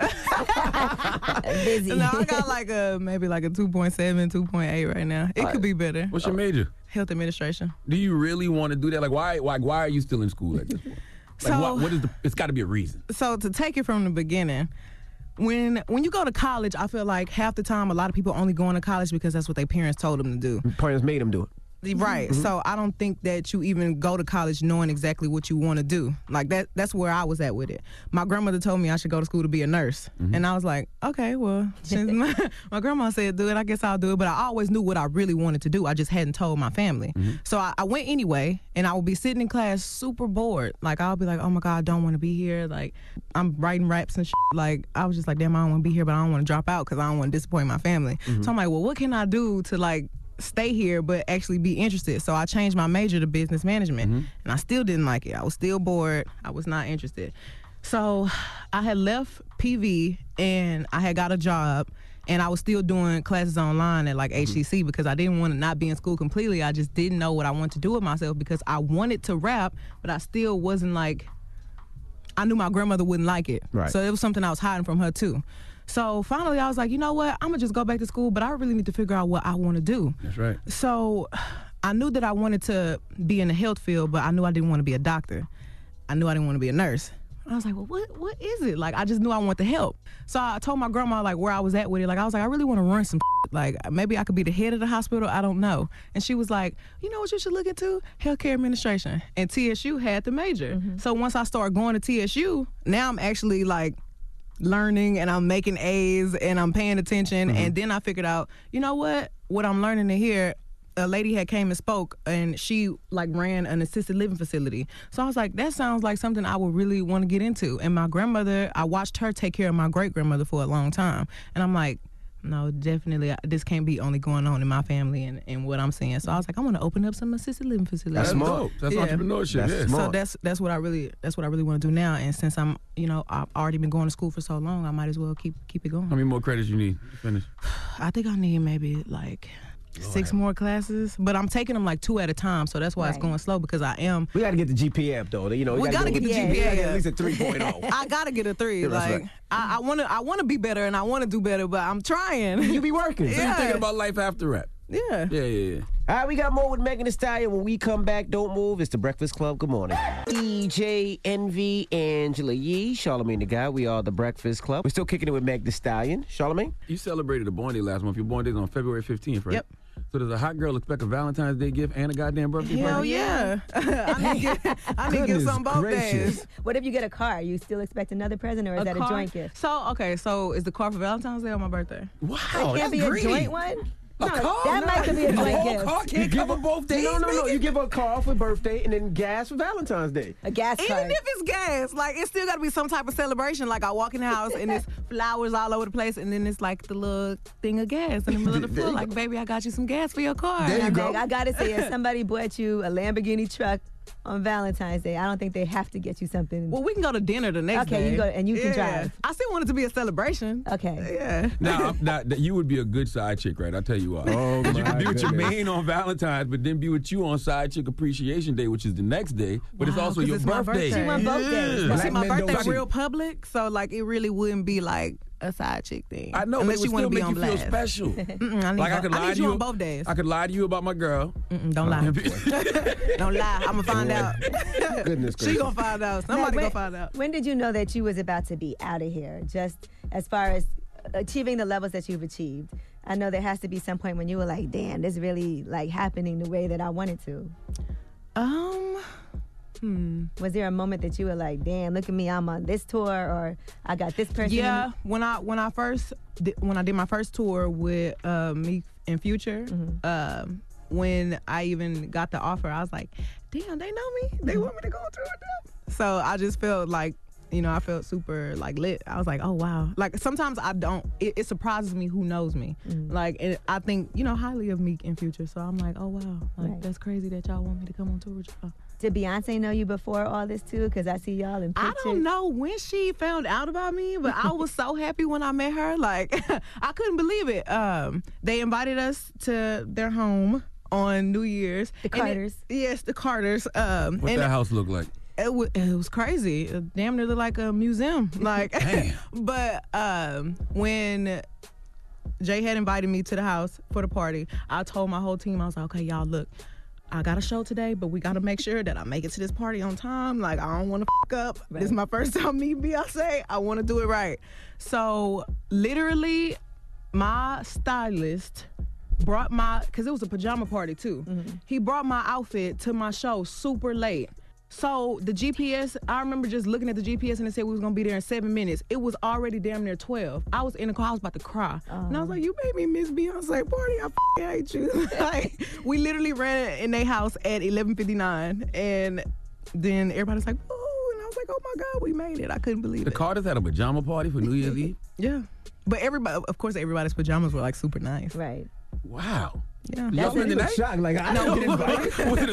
Busy. no, I got like a maybe like a two point seven, two point eight right now. It could be better. What's your major? Health administration. Do you really want to do that? Like, why? Why? Why are you still in school at this point? Like, So- what, what is the? It's got to be a reason. So to take it from the beginning, when when you go to college, I feel like half the time a lot of people only going to college because that's what their parents told them to do. Parents made them do it. Right. Mhm. So I don't think that you even go to college knowing exactly what you want to do. Like that that's where I was at with it. My grandmother told me I should go to school to be a nurse. And I was like, okay, well, since my, my grandma said do it, I guess I'll do it. But I always knew what I really wanted to do. I just hadn't told my family. So I, I went anyway, and I would be sitting in class super bored. Like I'll be like, oh my God, I don't want to be here. Like I'm writing raps and shit. Like I was just like, damn, I don't want to be here, but I don't want to drop out because I don't want to disappoint my family. So I'm like, well, what can I do to like stay here but actually be interested? So I changed my major to business management, and I still didn't like it. I was still bored. I was not interested. So I had left P V and I had got a job, and I was still doing classes online at like H C C because I didn't want to not be in school completely. I just didn't know what I wanted to do with myself because I wanted to rap, but I still wasn't like, I knew my grandmother wouldn't like it. Right. So it was something I was hiding from her too. So finally I was like, you know what, I'm gonna just go back to school, but I really need to figure out what I want to do. That's right. So I knew that I wanted to be in the health field, but I knew I didn't want to be a doctor. I knew I didn't want to be a nurse. I was like, well, what what is it? Like, I just knew I wanted to help. So I told my grandma, like, where I was at with it. Like, I was like, I really want to run some shit. Like, maybe I could be the head of the hospital. I don't know. And she was like, you know what you should look into? Healthcare administration. And T S U had the major. So once I started going to T S U, now I'm actually, like, learning and I'm making A's and I'm paying attention. And then I figured out, you know what? What I'm learning in here, a lady had came and spoke, and she like ran an assisted living facility. So I was like, that sounds like something I would really want to get into. And my grandmother, I watched her take care of my great grandmother for a long time. And I'm like, no, definitely, this can't be only going on in my family and, and what I'm seeing. So I was like, I want to open up some assisted living facilities. That's smart. That's entrepreneurship, That's yeah. smart. So that's that's what I really that's what I really want to do now. And since I'm, you know, I've already been going to school for so long, I might as well keep keep it going. How many more credits you need to finish? I think I need maybe like Six more classes, but I'm taking them like two at a time, so that's why Right. it's going slow because I am. We got to get the G P A up though. You know, We gotta get the G P A. at least a three point oh. I gotta get a three. Yeah, that's like right. I, I wanna, I wanna be better, and I wanna do better, but I'm trying. You be working. So you're thinking about life after rap. Yeah. Yeah, yeah, yeah. All right, we got more with Megan Thee Stallion. When we come back, don't move. It's the Breakfast Club. Good morning. E J, Envy, Angela Yee, Charlamagne the Guy. We are the Breakfast Club. We're still kicking it with Meg Thee Stallion. Charlamagne? You celebrated a born day last month. Your born day is on February fifteenth, right? Yep. So does a hot girl expect a Valentine's Day gift and a goddamn birthday Hell party? yeah. I need to get, I need to get Goodness some both gracious. days. What if you get a car? You still expect another present, or is that car? a joint gift? So okay, so is the car for Valentine's Day or my birthday? Wow, It can't that's be greedy. a joint one. A No, car? that might could be a The joint whole gift. car can't cover both days. No, no, no. Megan? You give her a car for birthday and then gas for Valentine's Day. A gas Even card. if it's gas, like it still got to be some type of celebration. Like I walk in the house and there's flowers all over the place, and then it's like the little thing of gas in the middle of the There floor. you Like, baby, I got you some gas for your car. There you Now, go. Meg, I gotta say, if somebody bought you a Lamborghini truck on Valentine's Day, I don't think they have to get you something. Well, we can go to dinner the next Okay, day. you go- and you can Yeah. drive. I still want it to be a celebration. Okay. Yeah. Now, now, that- you would be a good side chick, right? I'll tell you why. Oh, 'Cause you my can be with your goodness. main on Valentine's, but then be with you on Side Chick Appreciation Day, which is the next day, but it's Wow, also 'cause your it's my birthday. birthday. She want both days. Yeah. Black See, my men don't birthday cheat. real public, so like it really wouldn't be like a side chick thing. I know, unless but it you would want still to be make on you feel blast. special. Mm-mm, I need, Like I both- could I lie need to you you on both days. I could lie to you about my girl. Mm-mm, don't lie. Don't lie. I'm gonna find out. Goodness She gracious. gonna find out. Somebody Meg, gonna when, find out. When did you know that you was about to be out of here? Just as far as achieving the levels that you've achieved. I know there has to be some point when you were like, damn, this really like happening the way that I wanted to. Um. Hmm. Was there a moment that you were like, damn, look at me, I'm on this tour, or I got this person? Yeah, in- when I when I first did, when I did my first tour with uh, Meek and Future, um, when I even got the offer, I was like, damn, they know me. They want me to go on tour with them. So I just felt like, you know, I felt super like lit. I was like, oh wow. Like sometimes I don't. It, it surprises me who knows me. Like, and I think you know highly of Meek and Future. So I'm like, oh wow, like Right. that's crazy that y'all want me to come on tour with y'all. Did Beyonce know you before all this too? Because I see y'all in I pictures. don't know when she found out about me, but I was so happy when I met her. Like, I couldn't believe it. Um, they invited us to their home on New Year's. The And it- Carters. yes, the Carters. Um, What and that house look like? It, wa- it was crazy. It damn near looked like a museum. Like, Damn. but um, when Jay had invited me to the house for the party, I told my whole team, I was like, okay, y'all, look, I got a show today, but we got to make sure that I make it to this party on time. Like, I don't want to fuck up. This is my first time meeting Beyonce. I want to do it right. So, literally, my stylist brought my, because it was a pajama party too. He brought my outfit to my show super late. So the G P S, I remember just looking at the G P S and it said we was gonna be there in seven minutes. It was already damn near twelve. I was in the car, I was about to cry. And I was like, you made me miss Beyonce party, I f***ing hate you. Like, we literally ran in their house at eleven fifty-nine and then everybody's like, woo, and I was like, oh my God, we made it. I couldn't believe The it. Carters had a pajama party for New Year's Eve? Yeah. But everybody, of course, everybody's pajamas were like super nice. Right. Wow. Yeah. Y'all spend the night? Shocked, like I No. don't get invited. Was it a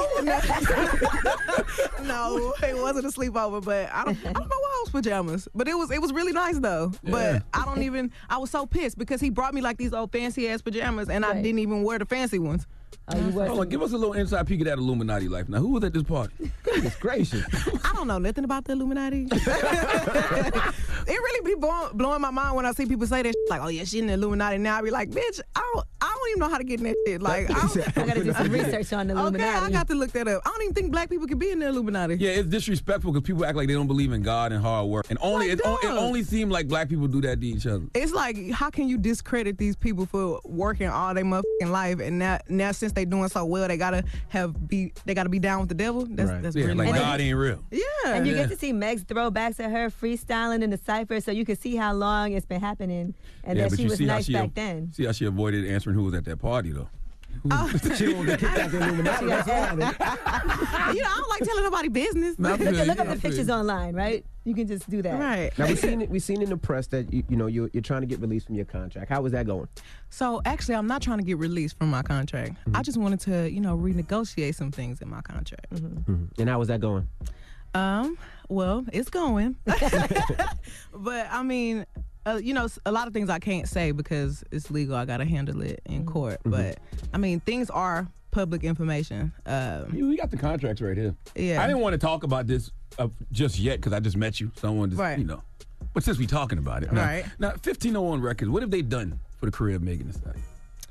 sleepover? No, it wasn't a sleepover, but I don't, I don't know why I was pajamas. But it was it was really nice though. Yeah. But I don't even I was so pissed because he brought me like these old fancy ass pajamas and I Right. didn't even wear the fancy ones. Oh, you were. Hold on, give us a little inside peek of that Illuminati life. Now, who was at this party? Goodness gracious. I don't know nothing about the Illuminati. It really be blow, blowing my mind when I see people say that shit, like, oh yeah, she in the Illuminati now. I be like, bitch, I don't, I don't even know how to get in that shit. Like, I, don't, I gotta do some research on the okay, Illuminati. I got to look that up. I don't even think black people can be in the Illuminati. Yeah, it's disrespectful because people act like they don't believe in God and hard work. And only Like, it, o- it dog. only seemed like black people do that to each other. It's like, how can you discredit these people for working all their motherfucking life, and now, now since they doing so well, they gotta have be, they gotta be down with the devil. That's Right. that's Yeah, really like lame. God ain't real. Yeah, And you Yeah. get to see Meg's throwbacks of her freestyling in the cypher, so you can see how long it's been happening, and yeah, that but she you was see how nice she back then. See how she avoided answering who was at that party though. She don't get kicked out the Illuminati. That's all. you know, I don't like telling nobody business. Not Look, really. at, look up Yeah, the I feel pictures you. online, right? You can just do that. Right. Now we seen it. We seen in the press that you, you know you're, you're trying to get released from your contract. How was that going? So actually, I'm not trying to get released from my contract. I just wanted to, you know, renegotiate some things in my contract. And how was that going? Um, well, it's going. But I mean, uh, you know, a lot of things I can't say because it's legal. I got to handle it in court. Mm-hmm. But, I mean, things are public information. Um, we got the contracts right here. Yeah. I didn't want to talk about this uh, just yet because I just met you. So I wanted to, right. you know. But since we talking about it. Now, right. Now, fifteen oh one Records, what have they done for the career of Megan Thee Stallion?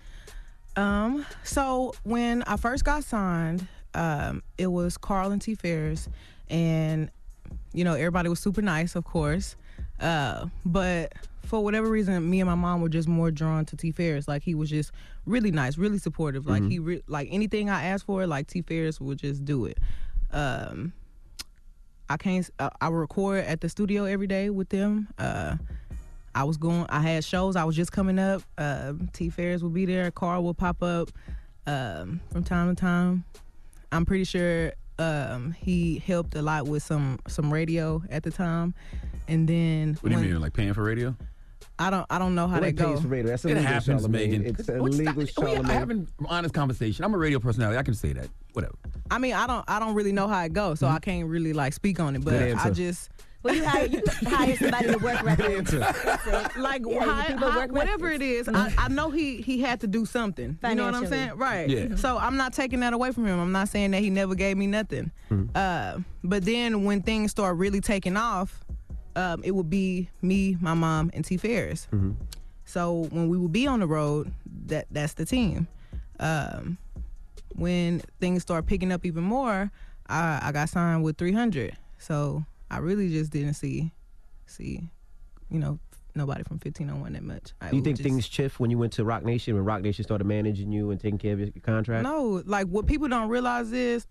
Um, so when I first got signed, um, it was Carl and T. Ferris, and you know everybody was super nice, of course. Uh, but for whatever reason, me and my mom were just more drawn to T. Ferris. Like he was just really nice, really supportive. Like mm-hmm. he re- like anything I asked for, like T. Ferris would just do it. Um, I can't. Uh, I would record at the studio every day with them. Uh, I was going, I had shows, I was just coming up. Uh, T. Ferris would be there, Carl would pop up um, from time to time. I'm pretty sure um, he helped a lot with some some radio at the time. And then What do you mean, like paying for radio? I don't I don't know how Well, that pays goes. for radio. That's It illegal, happens, Charlamagne. Megan. It's What's illegal, that? We Charlamagne. are having an honest conversation. I'm a radio personality. I can say that. Whatever. I mean, I don't I don't really know how it goes, so mm-hmm. I can't really like speak on it. But Good answer. I just Well, you hire, you hire somebody to work records. like Yeah, hi- people hi- work whatever records. it is, I, I know he he had to do something. You know what I'm Financially. saying? Right. Yeah. So I'm not taking that away from him. I'm not saying that he never gave me nothing. Uh, but then when things start really taking off, um, it would be me, my mom, and T. Ferris. So when we would be on the road, that that's the team. Um, when things start picking up even more, I, I got signed with three hundred. So I really just didn't see, see, you know, nobody from fifteen oh one that much. I Do you would think just- things shift when you went to Rock Nation, when Rock Nation started managing you and taking care of your contract? No, like what people don't realize is,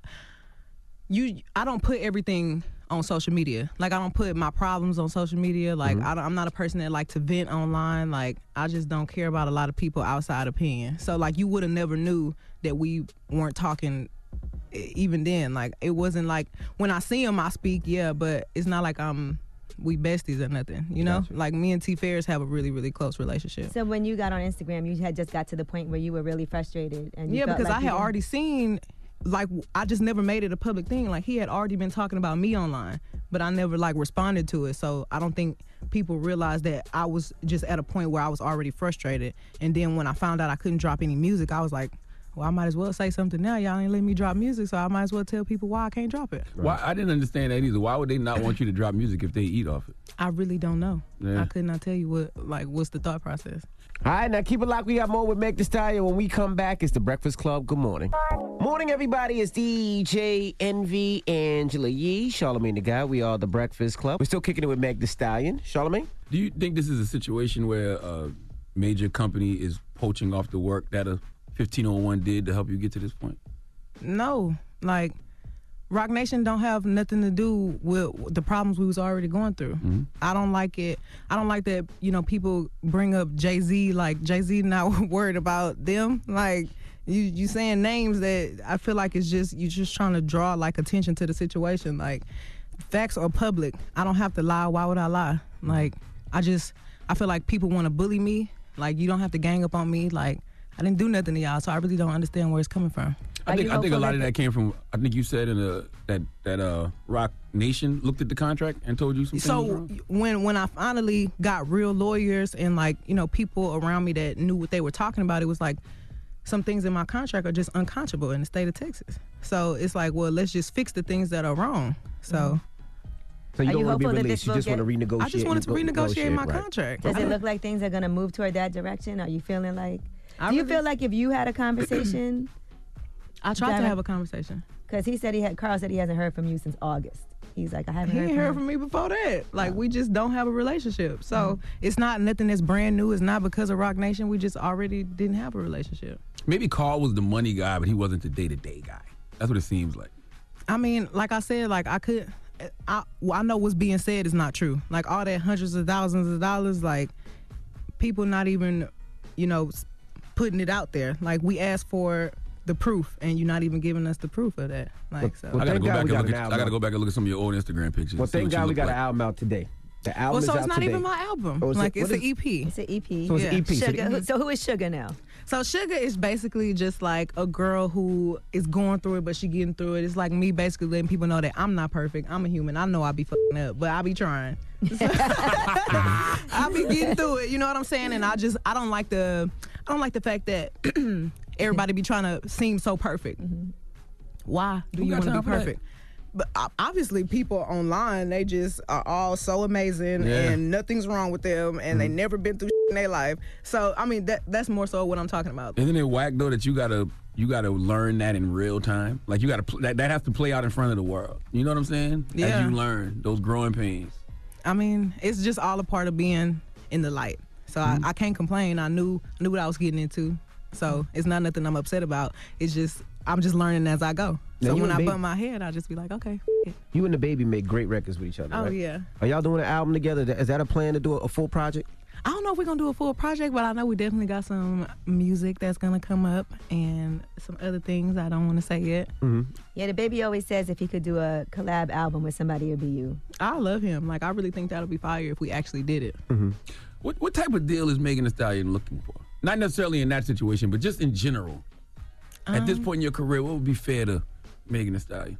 you. I don't put everything on social media. Like I don't put my problems on social media. Like Mm-hmm. I don't, I'm not a person that like to vent online. Like I just don't care about a lot of people outside opinion. So like you would have never knew that we weren't talking e- even then. Like it wasn't like when I see him I speak, yeah, but it's not like I'm we besties or nothing, you know? Gotcha. Like me and T. Ferris have a really, really close relationship. So when you got on Instagram, you had just got to the point where you were really frustrated. And you Yeah, felt because like I you had didn't- already seen, like, I just never made it a public thing. Like, he had already been talking about me online, but I never, like, responded to it. So I don't think people realized that I was just at a point where I was already frustrated. And then when I found out I couldn't drop any music, I was like, well, I might as well say something now. Y'all ain't letting me drop music, so I might as well tell people why I can't drop it. Why I didn't understand that either. Why would they not want you to drop music if they eat off it? I really don't know. Yeah. I could not tell you what, like, what's the thought process. All right, now keep it locked. We got more with Meg Thee Stallion. When we come back, it's The Breakfast Club. Good morning. Morning, everybody. It's D J Envy, Angela Yee, Charlamagne the Guy. We are The Breakfast Club. We're still kicking it with Meg Thee Stallion. Charlamagne? Do you think this is a situation where a major company is poaching off the work that a fifteen oh one did to help you get to this point? No, like Rock Nation don't have nothing to do with the problems we was already going through. Mm-hmm. I don't like it. I don't like that, you know, people bring up Jay-Z, like Jay-Z not worried about them. Like you you saying names that I feel like it's just, you just trying to draw like attention to the situation. Like facts are public. I don't have to lie. Why would I lie? Like I just, I feel like people want to bully me. Like you don't have to gang up on me. Like I didn't do nothing to y'all, so I really don't understand where it's coming from. I think I think a lot of that came from. I think you said in a that that uh Rock Nation looked at the contract and told you some things. So wrong? when when I finally got real lawyers and like you know people around me that knew what they were talking about, it was like some things in my contract are just unconscionable in the state of Texas. So it's like, well, let's just fix the things that are wrong. So. So you Are don't you want to be hopeful that released. this You will just want to get- renegotiate. I just wanted to renegotiate my right. contract. Does I it don't- look like things are going to move toward that direction? Are you feeling like... I do you really- feel like if you had a conversation... I tried to Darren- have a conversation. Because he said he had... Carl said he hasn't heard from you since August. He's like, I haven't He heard ain't from heard him. from me before that. Like, we just don't have a relationship. So it's not nothing that's brand new. It's not because of Rock Nation. We just already didn't have a relationship. Maybe Carl was the money guy, but he wasn't the day to day guy. That's what it seems like. I mean, like I said, like I could, I, well, I know what's being said is not true. Like all that hundreds of thousands of dollars, like people not even, you know, s- putting it out there. Like we asked for the proof, and you're not even giving us the proof of that. Like so. Well, I gotta thank go God back we and got look an at. I album. gotta go back and look at some of your old Instagram pictures. Well, see thank what you God we look got like. an album out today. The album Well, so is it's out not today. even my album. Oh, is it- like it's what an is- E P. It's an E P. So it's an Yeah. E P. So Sugar. the- Who- So who is Sugar now? So sugar is basically just like a girl who is going through it, but she getting through it. It's like me basically letting people know that I'm not perfect. I'm a human. I know I be fucking up, but I be trying. I be getting through it. You know what I'm saying? And I just I don't like the I don't like the fact that everybody be trying to seem so perfect. Mm-hmm. Why do Who you got want to be time for that? perfect? But uh, obviously, people online, they just are all so amazing, Yeah. and nothing's wrong with them, and they never been through shit in their life. So, I mean, that that's more so what I'm talking about. Isn't it whack though that you gotta you gotta learn that in real time? Like you gotta pl- that that has to play out in front of the world. You know what I'm saying? Yeah. As you learn those growing pains. I mean, it's just all a part of being in the light. So Mm-hmm. I, I can't complain. I knew knew what I was getting into. So it's not nothing I'm upset about. It's just I'm just learning as I go. Now, So you when and I Baby- bump my head, I just be like, okay. F- it. You and the baby make great records with each other. Oh, right? yeah. Are y'all doing an album together? Is that a plan to do a, a full project? I don't know if we're gonna do a full project, but I know we definitely got some music that's gonna come up and some other things I don't want to say yet. Mm-hmm. Yeah, the baby always says if he could do a collab album with somebody, it'd be you. I love him. Like I really think that'll be fire if we actually did it. Mm-hmm. What what type of deal is Megan Thee Stallion looking for? Not necessarily in that situation, but just in general. At this Um, point in your career, what would be fair to Megan Thee Stallion?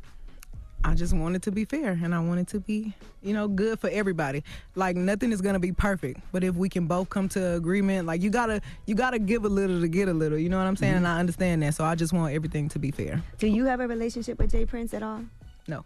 I just want it to be fair, and I want it to be, you know, good for everybody. Like nothing is gonna be perfect, but if we can both come to agreement, like you gotta, you gotta give a little to get a little. You know what I'm saying? Mm-hmm. And I understand that, so I just want everything to be fair. Do you have a relationship with Jay Prince at all? No.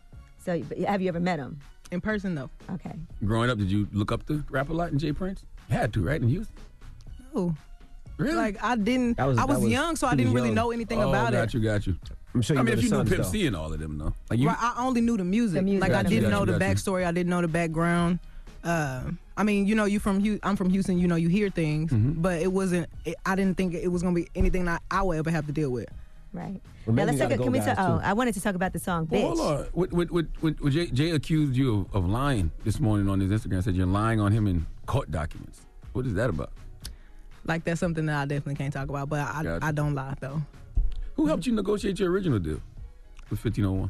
So but have you ever met him? In person, no. Okay. Growing up, did you look up the rap a lot in Jay Prince? You had to, right? In Houston? No. Really? Like I didn't. That was- I was, that was- young, so I he was didn't really young. know anything oh, about got it. you, got you. I'm sure you I mean, know if the you knew Sons, Pimp though. C and all of them, though. Like you, Right, I only knew the music. The music. Like I Got you, didn't got know you, the got you. backstory. I didn't know the background. Uh, I mean, you know, you from Hu- I'm from Houston. You know, you hear things, Mm-hmm. but it wasn't. It, I didn't think it was gonna be anything that I would ever have to deal with. Right. Well, now Megan let's talk. gotta go, Can we guys, talk? Oh, too. I wanted to talk about the song Well, "Bitch." hold on. What, what, what, what, what Jay, Jay accused you of, of lying this morning on his Instagram. Said you're lying on him in court documents. What is that about? Like that's something that I definitely can't talk about. But I, Gotcha. I don't lie though. Who helped you negotiate your original deal with fifteen oh one?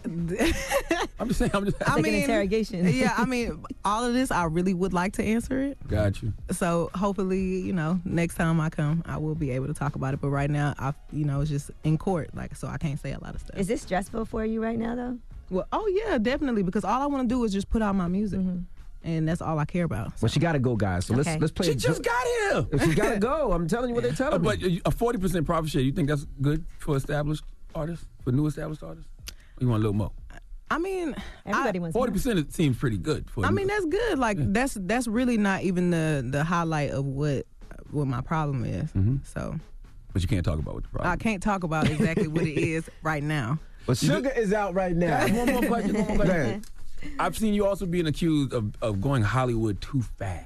I'm just saying. I'm just. It's like an interrogation. Yeah, I mean, all of this, I really would like to answer it. Got you. So hopefully, you know, next time I come, I will be able to talk about it. But right now, I, you know, it's just in court, like, so I can't say a lot of stuff. Is this stressful for you right now, though? Well, oh yeah, definitely, because all I want to do is just put out my music, and that's all I care about. Well, she got to go, guys. So Okay. let's let's play. She a just jo- got here. She got to go. I'm telling you what they're Uh, telling but me. a forty percent profit share. You think that's good for established artists, for new established artists? Or you want a little more? I mean, Everybody wants Forty more. percent it seems pretty good. For I a mean, new- that's good. Like that's that's really not even the the highlight of what what my problem is. Mhm. So but you can't talk about what the problem. I can't talk about exactly what it is right now. But Sugar is out right now. One more question. One more Go question. ahead. I've seen you also being accused of, of going Hollywood too fast.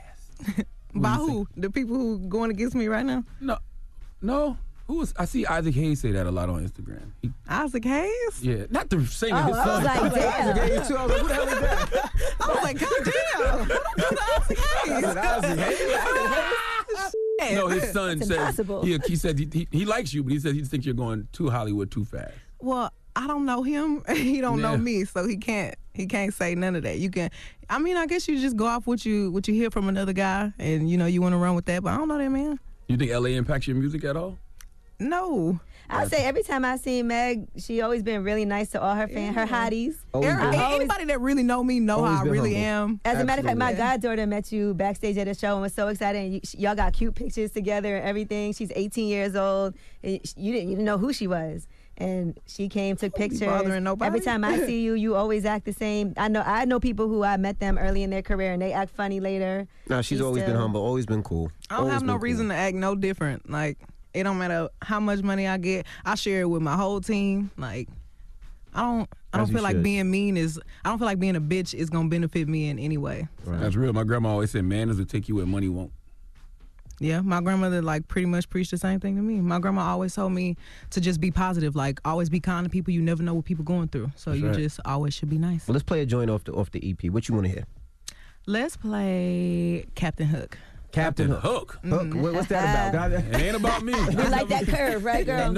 By do you who? The people who going against me right now? No, no. Who was? I see Isaac Hayes say that a lot on Instagram. He, Isaac Hayes? yeah, not the same Oh, as his I son. was like, damn. Isaac Hayes, too. I was like, who the hell is that? I was like, God damn. What am I doing to I said, Isaac Hayes? Isaac Hayes? No, his son It's said impossible. he, he said he, he, he likes you, but he said he thinks you're going too Hollywood too fast. Well, I don't know him. He don't know Yeah. me, so he can't. He can't say none of that. You can. I mean, I guess you just go off what you what you hear from another guy, and you know you want to run with that. But I don't know that man. You think L A impacts your music at all? No. I'll say every time I see Meg, she always been really nice to all her fans, her hotties. Always Every- been- anybody that really know me know Always how I been really humble. am. As a matter of fact, my Absolutely. goddaughter met you backstage at a show and was so excited. And you, y'all got cute pictures together and everything. She's eighteen years old. And you didn't, you didn't know who she was. And she came, took be pictures. bothering nobody. Every time I see you, you always act the same. I know I know people who I met them early in their career and they act funny later. No, she's always been still- humble, always been cool. I don't Always have no been cool. reason to act no different. Like it don't matter how much money I get. I share it with my whole team. Like I don't. I don't As you feel like should. being mean is. I don't feel like being a bitch is gonna benefit me in any way. That's real. My grandma always said, "Manners will take you where money won't." Yeah, my grandmother like pretty much preached the same thing to me. My grandma always told me to just be positive, like always be kind to people. You never know what people going through, so That's you right. just always should be nice. Well, let's play a joint off the off the E P. What you want to hear? Let's play Captain Hook. Captain Hook. Hook. Mm. Hook. What- What's that about? It ain't about me. We like that curve, right, girl?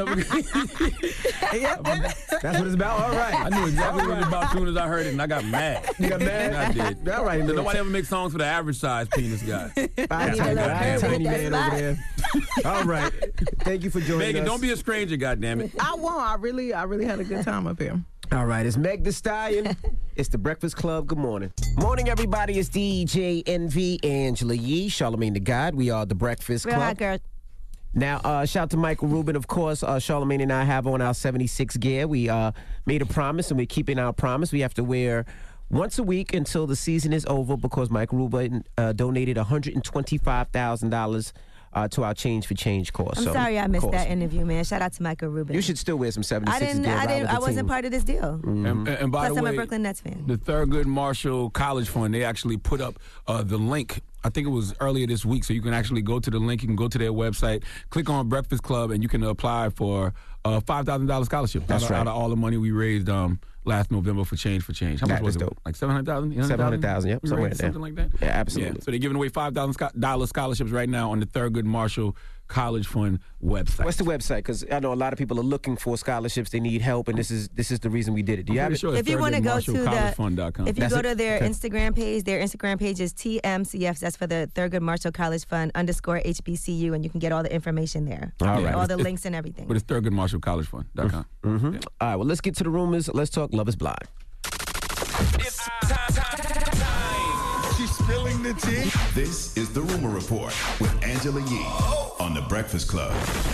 That's what it's about. All right. I knew exactly what it was about as soon as I heard it, and I got mad. You got mad? I did. All right, little- Nobody ever makes songs for the average size penis guy. I need a tiny, little I curve tiny with that man over spot. there. All right. Thank you for joining Megan, us. don't be a stranger, goddammit. I won't. I really, I really had a good time up here. All right, it's Meg Thee Stallion. It's the Breakfast Club. Good morning. Morning, everybody. It's D J Envy, Angela Yee, Charlamagne the God. We are the Breakfast Real Club. hot girl. Now, uh, shout out to Michael Rubin, of course. Uh, Charlamagne and I have on our seventy-six gear. We uh, made a promise, and we're keeping our promise. We have to wear once a week until the season is over because Michael Rubin uh, donated one hundred twenty-five thousand dollars uh, to our Change for Change cause. I'm So, sorry I missed of course, that interview, man. Shout out to Michael Rubin. You should still wear some seventy-six I didn't. gear. I ride didn't. with I the wasn't team. part of this deal. And, and, and by Plus, the I'm way, a Brooklyn Nets fan. the Thurgood Marshall College Fund, they actually put up uh, the link. I think it was earlier this week, so you can actually go to the link. You can go to their website, click on Breakfast Club, and you can apply for a five thousand dollars scholarship. That's out of, right. out of all the money we raised um, last November for Change for Change. How much That was is it? dope. Like seven hundred thousand dollars? seven hundred thousand dollars, yep, We somewhere raised in there. something like that? Yeah, absolutely. Yeah, so they're giving away five thousand dollars scholarships right now on the Thurgood Marshall College Fund website. What's the website? Because I know a lot of people are looking for scholarships. They need help, and this is this is the reason we did it. Do you I'm have pretty it? sure If you want to go to the, ThurgoodMarshallCollegeFund.com. if you That's go it? to their Okay. Instagram page, their Instagram page is T M C F. That's for the Thurgood Marshall College Fund underscore H B C U, and you can get all the information there, All right. all the It's- links and everything. But it's Thurgood Marshall College Fund dot com. Mm-hmm. All right, well, let's get to the rumors. Let's talk Love is Blind. She's spilling the tea. This is the Rumor Report with Angela Yee on the Breakfast Club.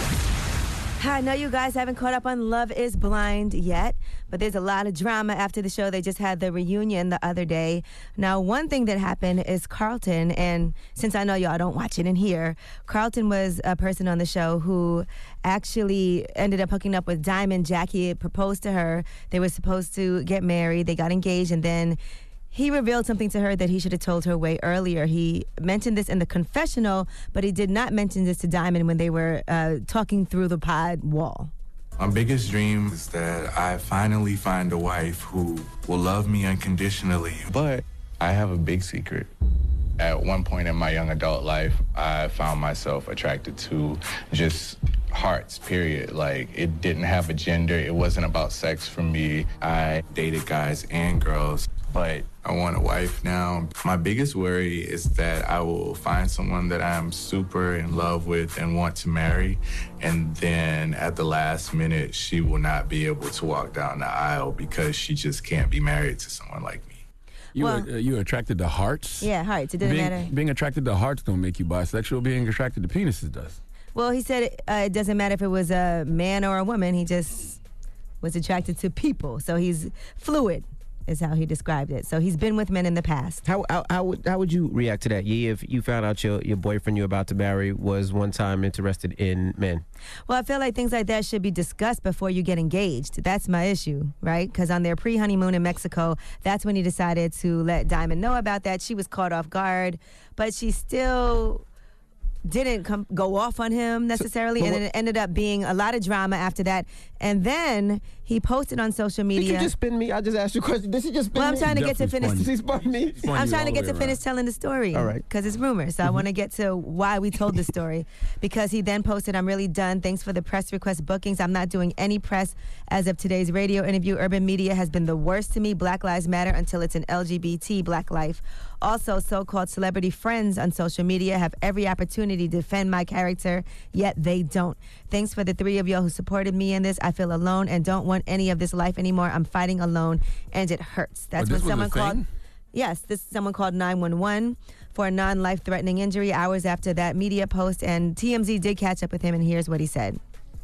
I know you guys haven't caught up on Love is Blind yet, but there's a lot of drama after the show. They just had the reunion the other day. Now, one thing that happened is Carlton, and since I know y'all don't watch it in here, Carlton was a person on the show who actually ended up hooking up with Diamond. Jackie had proposed to her. They were supposed to get married. They got engaged, and then he revealed something to her that he should have told her way earlier. He mentioned this in the confessional, but he did not mention this to Diamond when they were uh, talking through the pod wall. My biggest dream is that I finally find a wife who will love me unconditionally. But I have a big secret. At one point in my young adult life, I found myself attracted to just hearts, period. Like, it didn't have a gender. It wasn't about sex for me. I dated guys and girls, but I want a wife now. My biggest worry is that I will find someone that I'm super in love with and want to marry, and then at the last minute, she will not be able to walk down the aisle because she just can't be married to someone like me. You Well- are, uh, you are attracted to hearts? Yeah, hearts. It didn't being, matter. Being attracted to hearts don't make you bisexual. Being attracted to penises does. Well, he said it, uh, it doesn't matter if it was a man or a woman. He just was attracted to people. So he's fluid, is how he described it. So he's been with men in the past. How how, how would how would you react to that? Yeah, if you found out your, your boyfriend you're about to marry was one time interested in men. Well, I feel like things like that should be discussed before you get engaged. That's my issue, right? Because on their pre-honeymoon in Mexico, that's when he decided to let Diamond know about that. She was caught off guard, but she still didn't come, go off on him necessarily, So, and but it ended up being a lot of drama after that. And then he posted on social Did media. you just spin me? I just asked you a question. Did she just spin Well, I'm me? trying to get to finish. She spun me. I'm trying to get to finish telling the story. All right. Because it's rumors. So I want to get to why we told the story. Because he then posted, I'm really done. Thanks for the press request bookings. I'm not doing any press as of today's radio interview. Urban media has been the worst to me. Black Lives Matter until it's an L G B T black life. Also, so-called celebrity friends on social media have every opportunity to defend my character, yet they don't. Thanks for the three of y'all who supported me in this. I feel alone and don't want any of this life anymore. I'm fighting alone, and it hurts. That's Oh, this when was a someone called. thing? Yes, this someone called nine one one for a non-life-threatening injury hours after that media post, and T M Z did catch up with him, and here's what he said.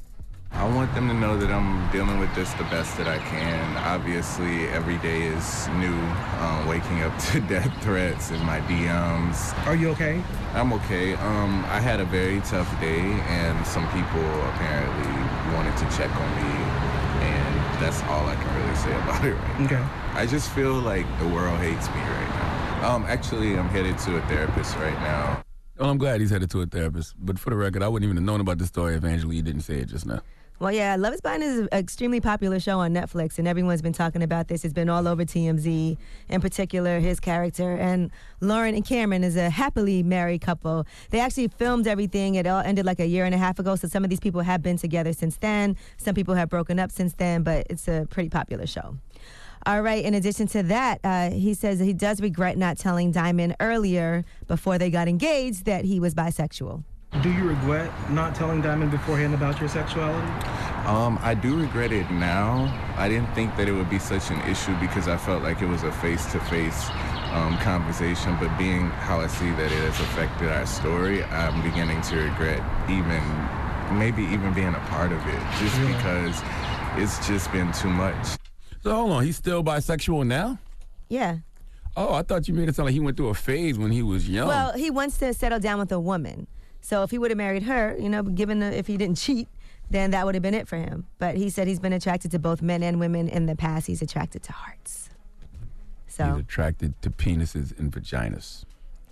I want them to know that I'm dealing with this the best that I can. Obviously, every day is new. Um, waking up to death threats in my D Ms. Are you okay? I'm okay. Um, I had a very tough day, and some people apparently wanted to check on me, and that's all I can really say about it right Okay. now. I just feel like the world hates me right now. Um, actually, I'm headed to a therapist right now. Well, I'm glad he's headed to a therapist. But for the record, I wouldn't even have known about this story if Angela Yee didn't say it just now. Well, yeah, Love is Blind is an extremely popular show on Netflix, and everyone's been talking about this. It's been all over T M Z, in particular, his character. And Lauren and Cameron is a happily married couple. They actually filmed everything. It all ended like a year and a half ago, so some of these people have been together since then. Some people have broken up since then, but it's a pretty popular show. All right, in addition to that, uh, he says that he does regret not telling Diamond earlier, before they got engaged, that he was bisexual. Do you regret not telling Diamond beforehand about your sexuality? Um, I do regret it now. I didn't think that it would be such an issue because I felt like it was a face-to-face um, conversation, but being how I see that it has affected our story, I'm beginning to regret even, maybe even being a part of it, just yeah. because it's just been too much. So hold on, he's still bisexual now? Yeah. Oh, I thought you made it sound like he went through a phase when he was young. Well, he wants to settle down with a woman. So if he would have married her, you know, given the, if he didn't cheat, then that would have been it for him. But he said he's been attracted to both men and women. In the past, he's attracted to hearts. So he's attracted to penises and vaginas.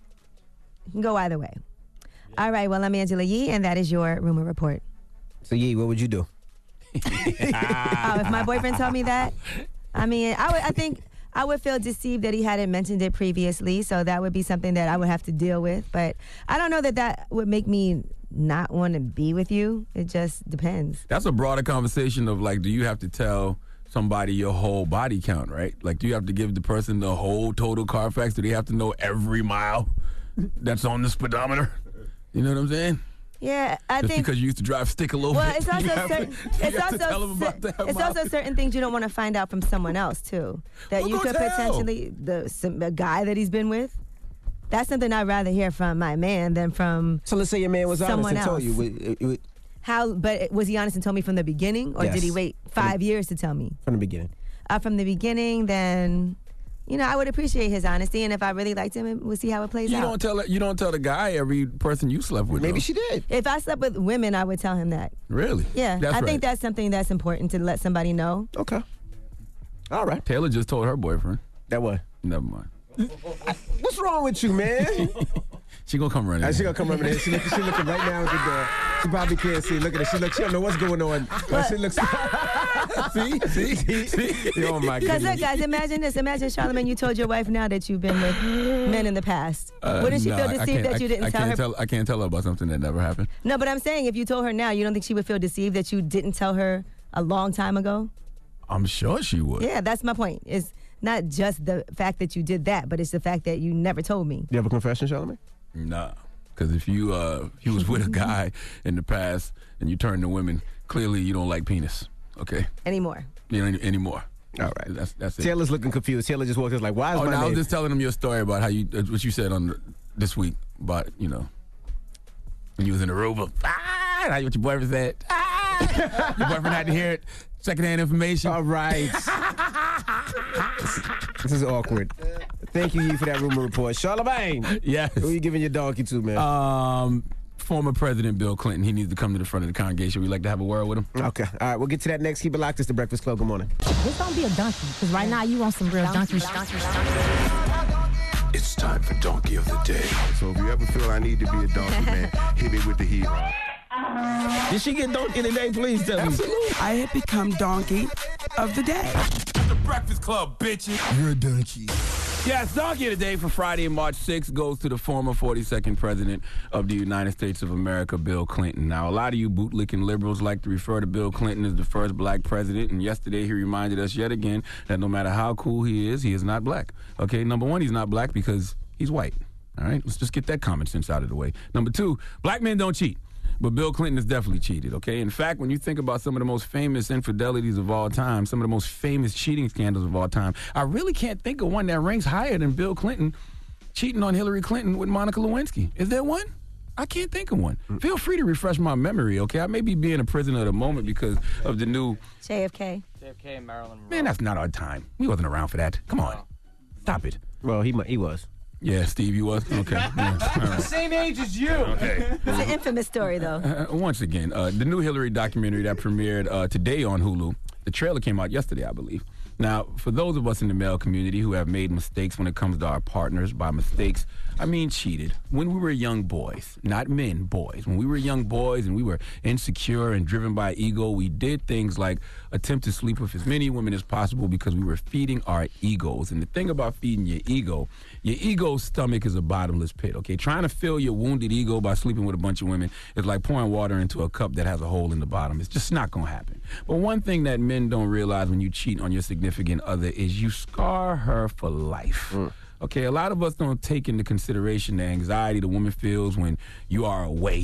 You can go either way. All right, well, I'm Angela Yee, and that is your rumor report. So, Yee, what would you do? Oh, if my boyfriend told me that, I mean, I would. I think I would feel deceived that he hadn't mentioned it previously, so that would be something that I would have to deal with. But I don't know that that would make me not want to be with you. It just depends. That's a broader conversation of, like, do you have to tell somebody your whole body count, right? Like, do you have to give the person the whole total Carfax? Do they have to know every mile that's on the speedometer? You know what I'm saying? Yeah, I Just think because you used to drive stick a little well, bit. it's also you have certain. to, It's you have to tell also them about that it's mile. also certain things you don't want to find out from someone else too. That Well, you go could tell. potentially the some, a guy that he's been with. That's something I'd rather hear from my man than from. So let's say your man was honest someone and told else. you. It, it, it, How? But was he honest and told me from the beginning, or Yes. did he wait five years to tell me? From the beginning. Uh, from the beginning, then. You know, I would appreciate his honesty, and if I really liked him, we'll see how it plays You out. don't tell you don't tell the guy every person you slept with. Maybe though. she did. If I slept with women, I would tell him that. Really? Yeah, That's I think right. that's something that's important to let somebody know. Okay. All right. Taylor just told her boyfriend. That what? Never mind. What's wrong with you, man? She gonna come running. Uh, she in. gonna come over there. She, look, she looking right now at the door. She probably can't see. Look at her. She look. She don't know what's going on. Uh, she looks. see, see, see. Oh my Because goodness. look, guys, imagine this. Imagine, Charlamagne, you told your wife now that you've been with men in the past. Uh, Wouldn't she no, feel I deceived can't- that you I- didn't I tell can't her? Tell, I can't tell her about something that never happened. No, but I'm saying if you told her now, you don't think she would feel deceived that you didn't tell her a long time ago? I'm sure she would. Yeah, that's my point. It's not just the fact that you did that, but it's the fact that you never told me. You have a confession, Charlamagne? Nah. Because if you uh, if you was with a guy in the past and you turn to women, clearly you don't like penis. Okay? Anymore. You know, any, anymore. All right. That's that's it. Taylor's looking confused. Taylor just walked in like, why is Oh, my no, I name? was just telling him your story about how you, uh, what you said on this week about, you know, when you was in Aruba. Ah, how what your boyfriend said. Ah, your boyfriend had to hear it. Secondhand information. All right. This is awkward. Thank you, Yee, for that rumor report. Charlamagne. Yes. Who are you giving your donkey to, man? Um, former President Bill Clinton. He needs to come to the front of the congregation. We'd like to have a word with him. Okay. All right. We'll get to that next. Keep it locked. It's The Breakfast Club. Good morning. This don't be a donkey, because right now you want some real donkey. It's time for Donkey of the Day. So if you ever feel I need to be a donkey, man, hit me with the heat. Did she get donkey today? Please tell me. I have become donkey of the day. The Breakfast Club, bitches. You're a donkey. Yes, Donkey of the Day for Friday, March sixth goes to the former forty-second President of the United States of America, Bill Clinton. Now, a lot of you bootlicking liberals like to refer to Bill Clinton as the first black president, and yesterday he reminded us yet again that no matter how cool he is, he is not black. Okay, number one, he's not black because he's white. All right, let's just get that common sense out of the way. Number two, black men don't cheat. But Bill Clinton has definitely cheated, okay? In fact, when you think about some of the most famous infidelities of all time, some of the most famous cheating scandals of all time, I really can't think of one that ranks higher than Bill Clinton cheating on Hillary Clinton with Monica Lewinsky. Is there one? I can't think of one. Feel free to refresh my memory, okay? I may be being a prisoner of the moment because of the new... J F K. J F K and Marilyn Monroe. Man, that's not our time. We wasn't around for that. Come on. Stop it. Well, he he was. Yeah, Steve, you was? Okay. Yeah. All right. Same age as you. Okay. It's an infamous story, though. Uh, once again, uh, the new Hillary documentary that premiered uh, today on Hulu, the trailer came out yesterday, I believe. Now, for those of us in the male community who have made mistakes when it comes to our partners, by mistakes, I mean cheated. When we were young boys, not men, boys. When we were young boys and we were insecure and driven by ego, we did things like attempt to sleep with as many women as possible because we were feeding our egos. And the thing about feeding your ego, your ego's stomach is a bottomless pit, okay? Trying to fill your wounded ego by sleeping with a bunch of women is like pouring water into a cup that has a hole in the bottom. It's just not gonna happen. But one thing that men don't realize when you cheat on your significant other is you scar her for life. Mm. Okay, a lot of us don't take into consideration the anxiety the woman feels when you are away.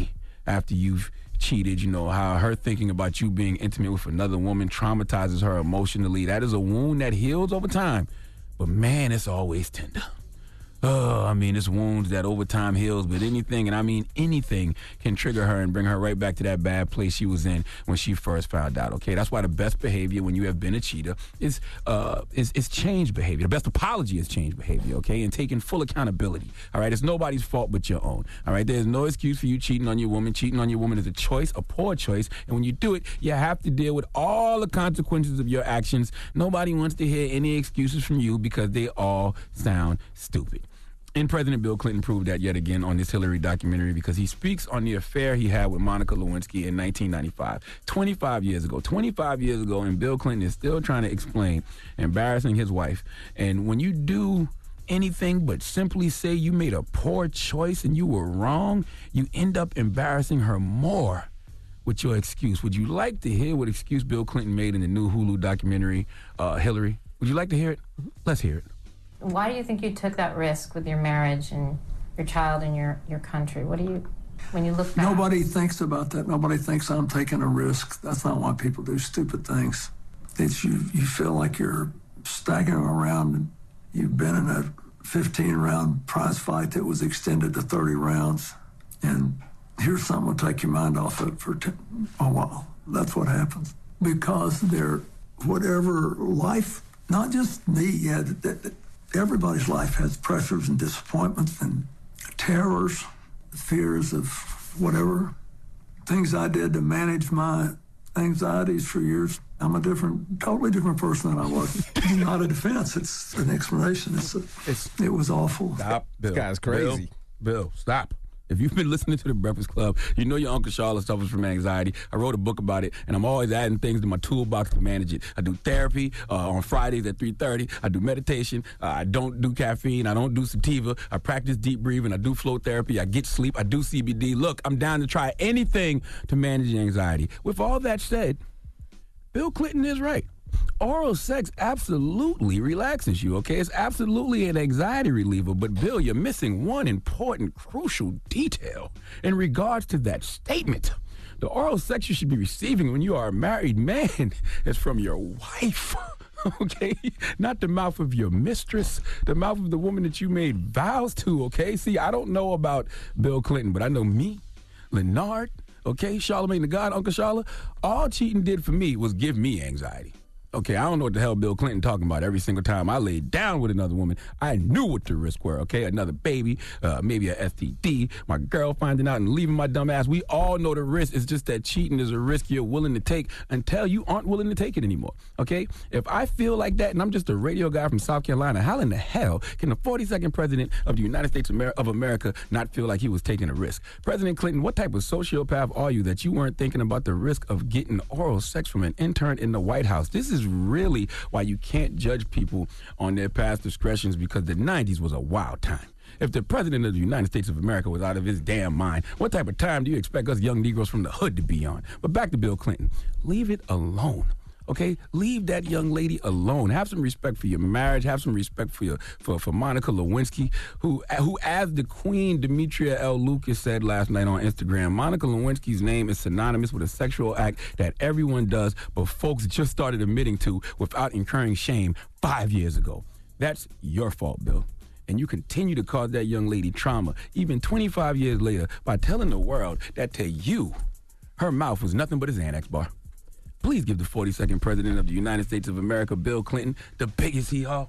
after you've cheated, you know, how her thinking about you being intimate with another woman traumatizes her emotionally. That is a wound that heals over time. But man, it's always tender. Oh, I mean, it's wounds that over time heals, but anything, and I mean anything, can trigger her and bring her right back to that bad place she was in when she first found out, okay? That's why the best behavior when you have been a cheater is uh, is, is change behavior. The best apology is change behavior, okay? And taking full accountability, all right? It's nobody's fault but your own, all right? There's no excuse for you cheating on your woman. Cheating on your woman is a choice, a poor choice, and when you do it, you have to deal with all the consequences of your actions. Nobody wants to hear any excuses from you because they all sound stupid. And President Bill Clinton proved that yet again on this Hillary documentary because he speaks on the affair he had with Monica Lewinsky in nineteen ninety-five, twenty-five years ago. twenty-five years ago, and Bill Clinton is still trying to explain embarrassing his wife. And when you do anything but simply say you made a poor choice and you were wrong, you end up embarrassing her more with your excuse. Would you like to hear what excuse Bill Clinton made in the new Hulu documentary, uh, Hillary? Would you like to hear it? Let's hear it. Why do you think you took that risk with your marriage and your child and your, your country? What do you, when you look back? Nobody thinks about that. Nobody thinks I'm taking a risk. That's not why people do stupid things. It's you, you feel like you're staggering around and you've been in a fifteen round prize fight that was extended to thirty rounds. And here's something that'll take your mind off it for t- a while. That's what happens. Because they're, whatever life, not just me, yeah, that, that, everybody's life has pressures and disappointments and terrors, fears of whatever. Things I did to manage my anxieties for years. I'm a different, totally different person than I was. It's not a defense. It's an explanation. It's, a, it's it was awful. Stop, Bill. This guy's crazy. Bill, Bill, stop. If you've been listening to The Breakfast Club, you know your Uncle Charlotte suffers from anxiety. I wrote a book about it, and I'm always adding things to my toolbox to manage it. I do therapy uh, on Fridays at three thirty. I do meditation. Uh, I don't do caffeine. I don't do sativa. I practice deep breathing. I do flow therapy. I get sleep. I do C B D. Look, I'm down to try anything to manage anxiety. With all that said, Bill Clinton is right. Oral sex absolutely relaxes you, okay? It's absolutely an anxiety reliever. But, Bill, you're missing one important, crucial detail in regards to that statement. The oral sex you should be receiving when you are a married man is from your wife, okay? Not the mouth of your mistress, the mouth of the woman that you made vows to, okay? See, I don't know about Bill Clinton, but I know me, Leonard, okay, Charlamagne the God, Uncle Charla, all cheating did for me was give me anxiety. Okay, I don't know what the hell Bill Clinton talking about. Every single time I laid down with another woman, I knew what the risks were, okay? Another baby, uh, maybe a S T D, my girl finding out and leaving my dumb ass. We all know the risk. It's just that cheating is a risk you're willing to take until you aren't willing to take it anymore, okay? If I feel like that and I'm just a radio guy from South Carolina, how in the hell can the forty-second president of the United States of America not feel like he was taking a risk? President Clinton, what type of sociopath are you that you weren't thinking about the risk of getting oral sex from an intern in the White House? This is really why you can't judge people on their past discretions, because the nineties was a wild time. If the president of the United States of America was out of his damn mind, what type of time do you expect us young Negroes from the hood to be on? But back to Bill Clinton. Leave it alone. Okay, leave that young lady alone. Have some respect for your marriage. Have some respect for your for, for Monica Lewinsky, who who, as the Queen Demetria L. Lucas said last night on Instagram, Monica Lewinsky's name is synonymous with a sexual act that everyone does, but folks just started admitting to without incurring shame five years ago. That's your fault, Bill. And you continue to cause that young lady trauma, even twenty-five years later, by telling the world that to you, her mouth was nothing but a Xanax bar. Please give the forty-second president of the United States of America, Bill Clinton, the biggest hee-haw.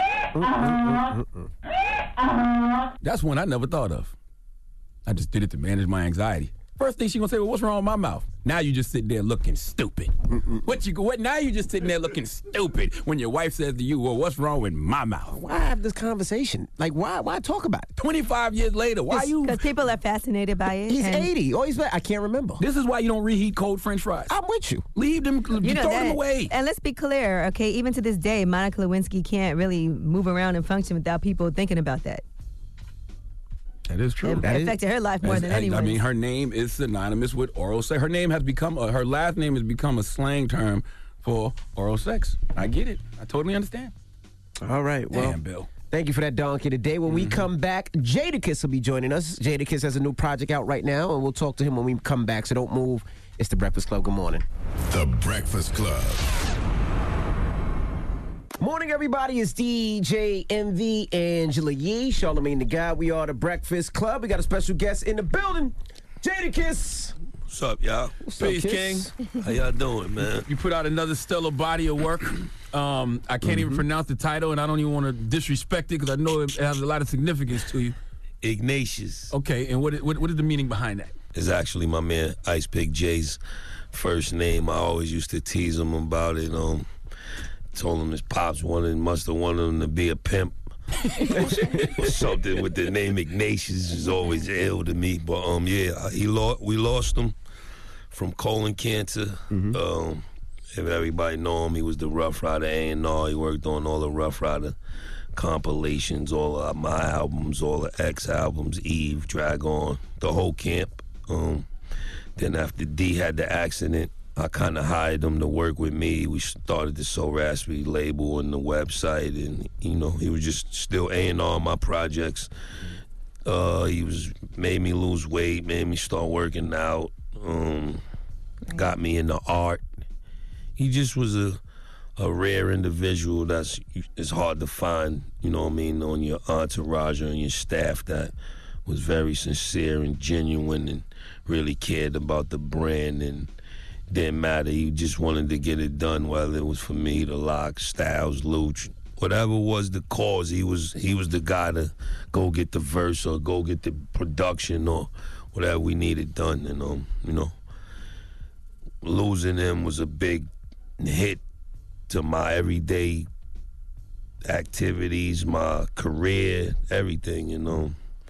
That's one I never thought of. I just did it to manage my anxiety. First thing she gonna say, well, what's wrong with my mouth? Now you just sit there looking stupid. What you what? Now you just sitting there looking stupid when your wife says to you, well, what's wrong with my mouth? Why have this conversation? Like, why why talk about it? twenty-five years later, why you? Because people are fascinated by it. He's and eighty. Or he's I can't remember. This is why you don't reheat cold French fries. I'm with you. Leave them, You know throw that. them away. And let's be clear, okay? Even to this day, Monica Lewinsky can't really move around and function without people thinking about that. That is true. It That affected is, her life more than I, anyone. I mean, her name is synonymous with oral sex. Her name has become, a, her last name has become a slang term for oral sex. I get it. I totally understand. All right. Well, Damn, Bill. Thank you for that, Donkey. Today, when we come back, Jadakiss will be joining us. Jadakiss has a new project out right now, and we'll talk to him when we come back, so don't move. It's The Breakfast Club. Good morning. The Breakfast Club. Morning, everybody. It's D J M V, Angela Yee, Charlamagne the God. We are The Breakfast Club. We got a special guest in the building, Jadakiss. What's up, y'all? What's up, Peace, Kiss? King. How y'all doing, man? You put out another stellar body of work. Um, I can't even pronounce the title, and I don't even want to disrespect it because I know it has a lot of significance to you. Ignatius. Okay, and what, what what is the meaning behind that? It's actually my man Ice Pick J's first name. I always used to tease him about it. Um, told him his pops wanted, must have wanted him to be a pimp. or something with the name Ignatius is always ill to me. But um, yeah, he lost. We lost him from colon cancer. Mm-hmm. Um, if everybody know him, he was the Rough Rider A and R. He worked on all the Rough Rider compilations, all of my albums, all the X albums, Eve, Drag On, the whole camp. Um, then after D had the accident, I kind of hired him to work with me. We started the So Raspy label and the website, and you know he was just still A and R my projects. Uh, he was made me lose weight, made me start working out, um, got me into art. He just was a a rare individual that's it's hard to find, you know what I mean, on your entourage or on your staff that was very sincere and genuine and really cared about the brand and didn't matter. He just wanted to get it done, whether it was for me, the Lock, Styles, Luch, whatever was the cause. He was he was the guy to go get the verse or go get the production or whatever we needed done. And um, you know, losing him was a big hit to my everyday activities, my career, everything, you know.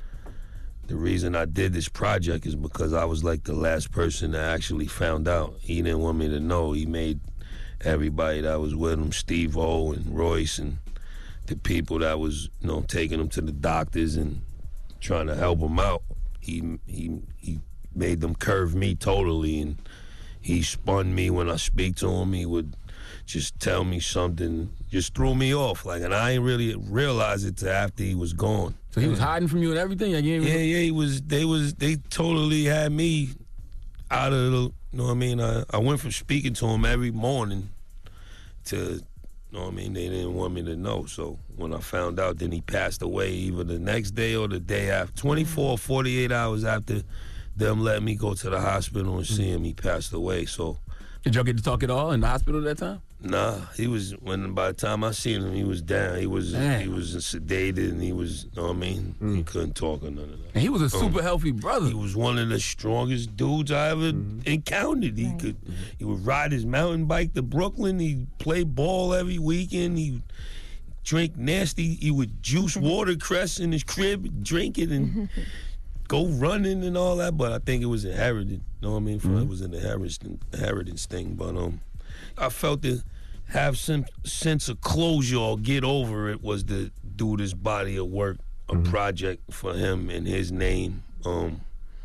The reason I did this project is because I was like the last person that actually found out. He didn't want me to know. He made everybody that was with him, Steve-O and Royce and the people that was, you know, taking him to the doctors and trying to help him out. He he he made them curve me totally, and he spun me when I speak to him. He would just tell me something, just threw me off. Like, and I ain't really realize it till after he was gone. So he was hiding from you and everything? Like, yeah, yeah, he was. They was. They totally had me out of the. You know what I mean? I, I went from speaking to him every morning to, you know what I mean? They didn't want me to know. So when I found out, then he passed away either the next day or the day after. twenty-four, forty-eight hours after them letting me go to the hospital and see him, he passed away. So. Did y'all get to talk at all in the hospital at that time? Nah, he was, when by the time I seen him, he was down. He was Damn. he was sedated and he was, you know what I mean? Mm. He couldn't talk or none of that. And he was a super Um, healthy brother. He was one of the strongest dudes I ever Mm-hmm. encountered. He could, he would ride his mountain bike to Brooklyn. He'd play ball every weekend. He would drink nasty. He would juice watercress in his crib, drink it, and go running and all that. But I think it was inherited. You know what I mean? Mm-hmm. It was an inheritance, inheritance thing. But um, I felt to have some sense of closure or get over it was to do this body of work, a Mm-hmm. project for him in his name. Um,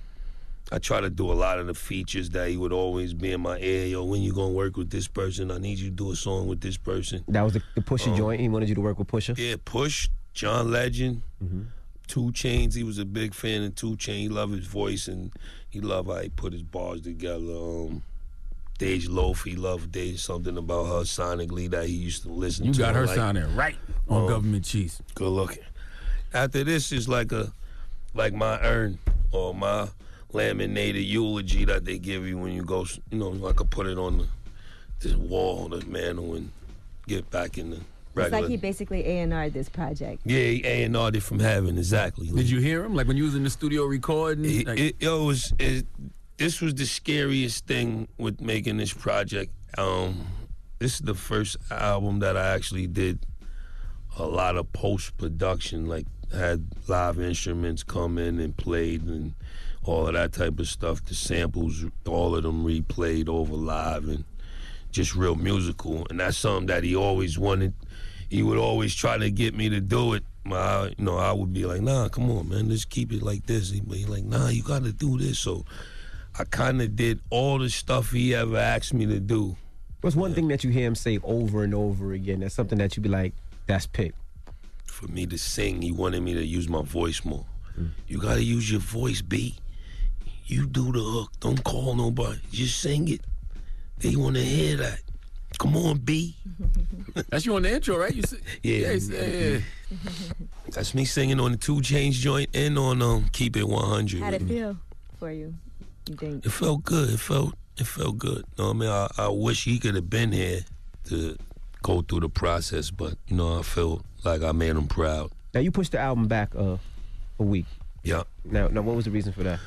I try to do a lot of the features that he would always be in my ear. Yo, when you gonna work with this person? I need you to do a song with this person. That was the, the Pusha Um, joint. He wanted you to work with Pusha? Yeah, Push, John Legend, Mm-hmm. Two Chainz. He was a big fan of Two Chainz. He loved his voice and he loved how he put his bars together. Um, Dej Loaf, he loved Dej, something about her sonically that he used to listen You to. got her like, sounding right on um, Government Cheese. Good looking. After this is like a, like my urn or my laminated eulogy that they give you when you go, you know, I could put it on the, this wall, the mantle, and get back in the It's regular. like he basically A and R'd this project. Yeah, he A and R'd it from heaven, exactly. Did you hear him? Like when you was in the studio recording? It, like, it, it was, it, this was the scariest thing with making this project. Um, this is the first album that I actually did a lot of post-production, like had live instruments come in and played and all of that type of stuff. The samples, all of them replayed over live and just real musical. And that's something that he always wanted. He would always try to get me to do it. My, you know, I would be like, nah, come on, man, let's keep it like this. He'd be like, nah, you got to do this. So I kind of did all the stuff he ever asked me to do. What's one thing that you hear him say over and over again? That's something that you be like, that's Pick. for me to sing. He wanted me to use my voice more. Mm. You gotta use your voice, B. You do the hook. Don't call nobody. Just sing it. They want to hear that. Come on, B. That's you on the intro, right? You say, yeah, yeah, yeah. That's me singing on the two Chainz joint and on um, Keep It one hundred. How'd it feel for you? You think? It felt good. It felt it felt good. You know what I mean? I, I wish he could have been here to go through the process, but you know, I feel like I made him proud. Now you pushed the album back uh, a week. Yeah. Now, now, what was the reason for that?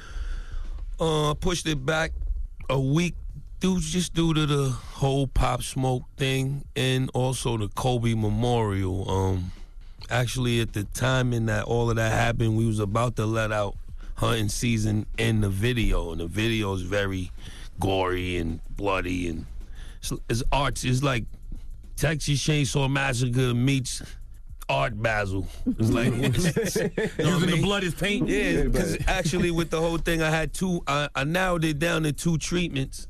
Uh, pushed it back a week, due just due to the whole Pop Smoke thing and also the Kobe Memorial. Um, actually, at the time in that all of that happened, we was about to let out Hunting Season in the video, and the video is very gory and bloody, and it's, it's arts. It's like Texas Chainsaw Massacre meets Art Basel. It's like it's, you know using the blood as paint. Yeah, because actually with the whole thing, I had two. I, I narrowed it down to two treatments,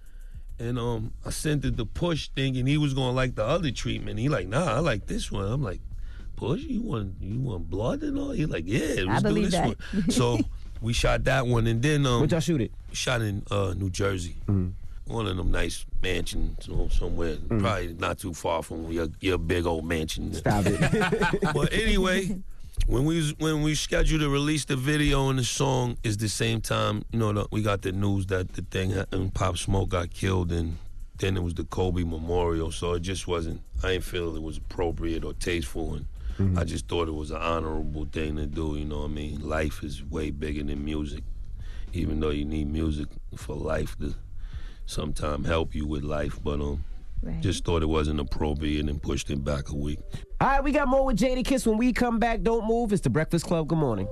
and um, I sent it to Push, thinking he was gonna like the other treatment. He like, nah, I like this one. I'm like, Push, you want you want blood and all? He like, yeah, let's I do believe this that. one. So we shot that one, and then um, where'd y'all shoot it? Shot in uh, New Jersey. Mm. One of them nice mansions, you know, somewhere, Mm. probably not too far from your, your big old mansion. Stop it. But anyway, when we was, when we scheduled to release the video and the song, is the same time, you know, the, we got the news that the thing happened, Pop Smoke got killed, and then it was the Kobe Memorial. So it just wasn't. I didn't feel it was appropriate or tasteful, and Mm-hmm. I just thought it was an honorable thing to do. You know what I mean? Life is way bigger than music, even though you need music for life to sometime help you with life, but um, right. just thought it wasn't appropriate and pushed it back a week. All right, we got more with Jadakiss when we come back. Don't move. It's the Breakfast Club. Good morning.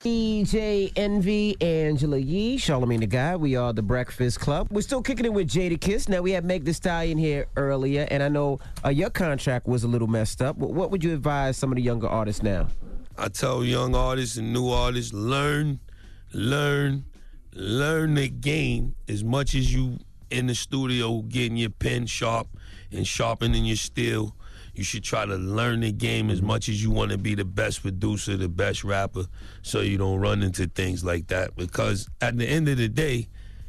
D J Envy, Angela Yee, Charlamagne the Guy. We are the Breakfast Club. We're still kicking it with Jadakiss. Now, we had Meg Thee Stallion here earlier, and I know uh, your contract was a little messed up. What would you advise some of the younger artists now? I tell young artists and new artists, learn, learn, learn the game as much as you in the studio getting your pen sharp and sharpening your steel. You should try to learn the game as much as you want to be the best producer, the best rapper, so you don't run into things like that. Because at the end of the day,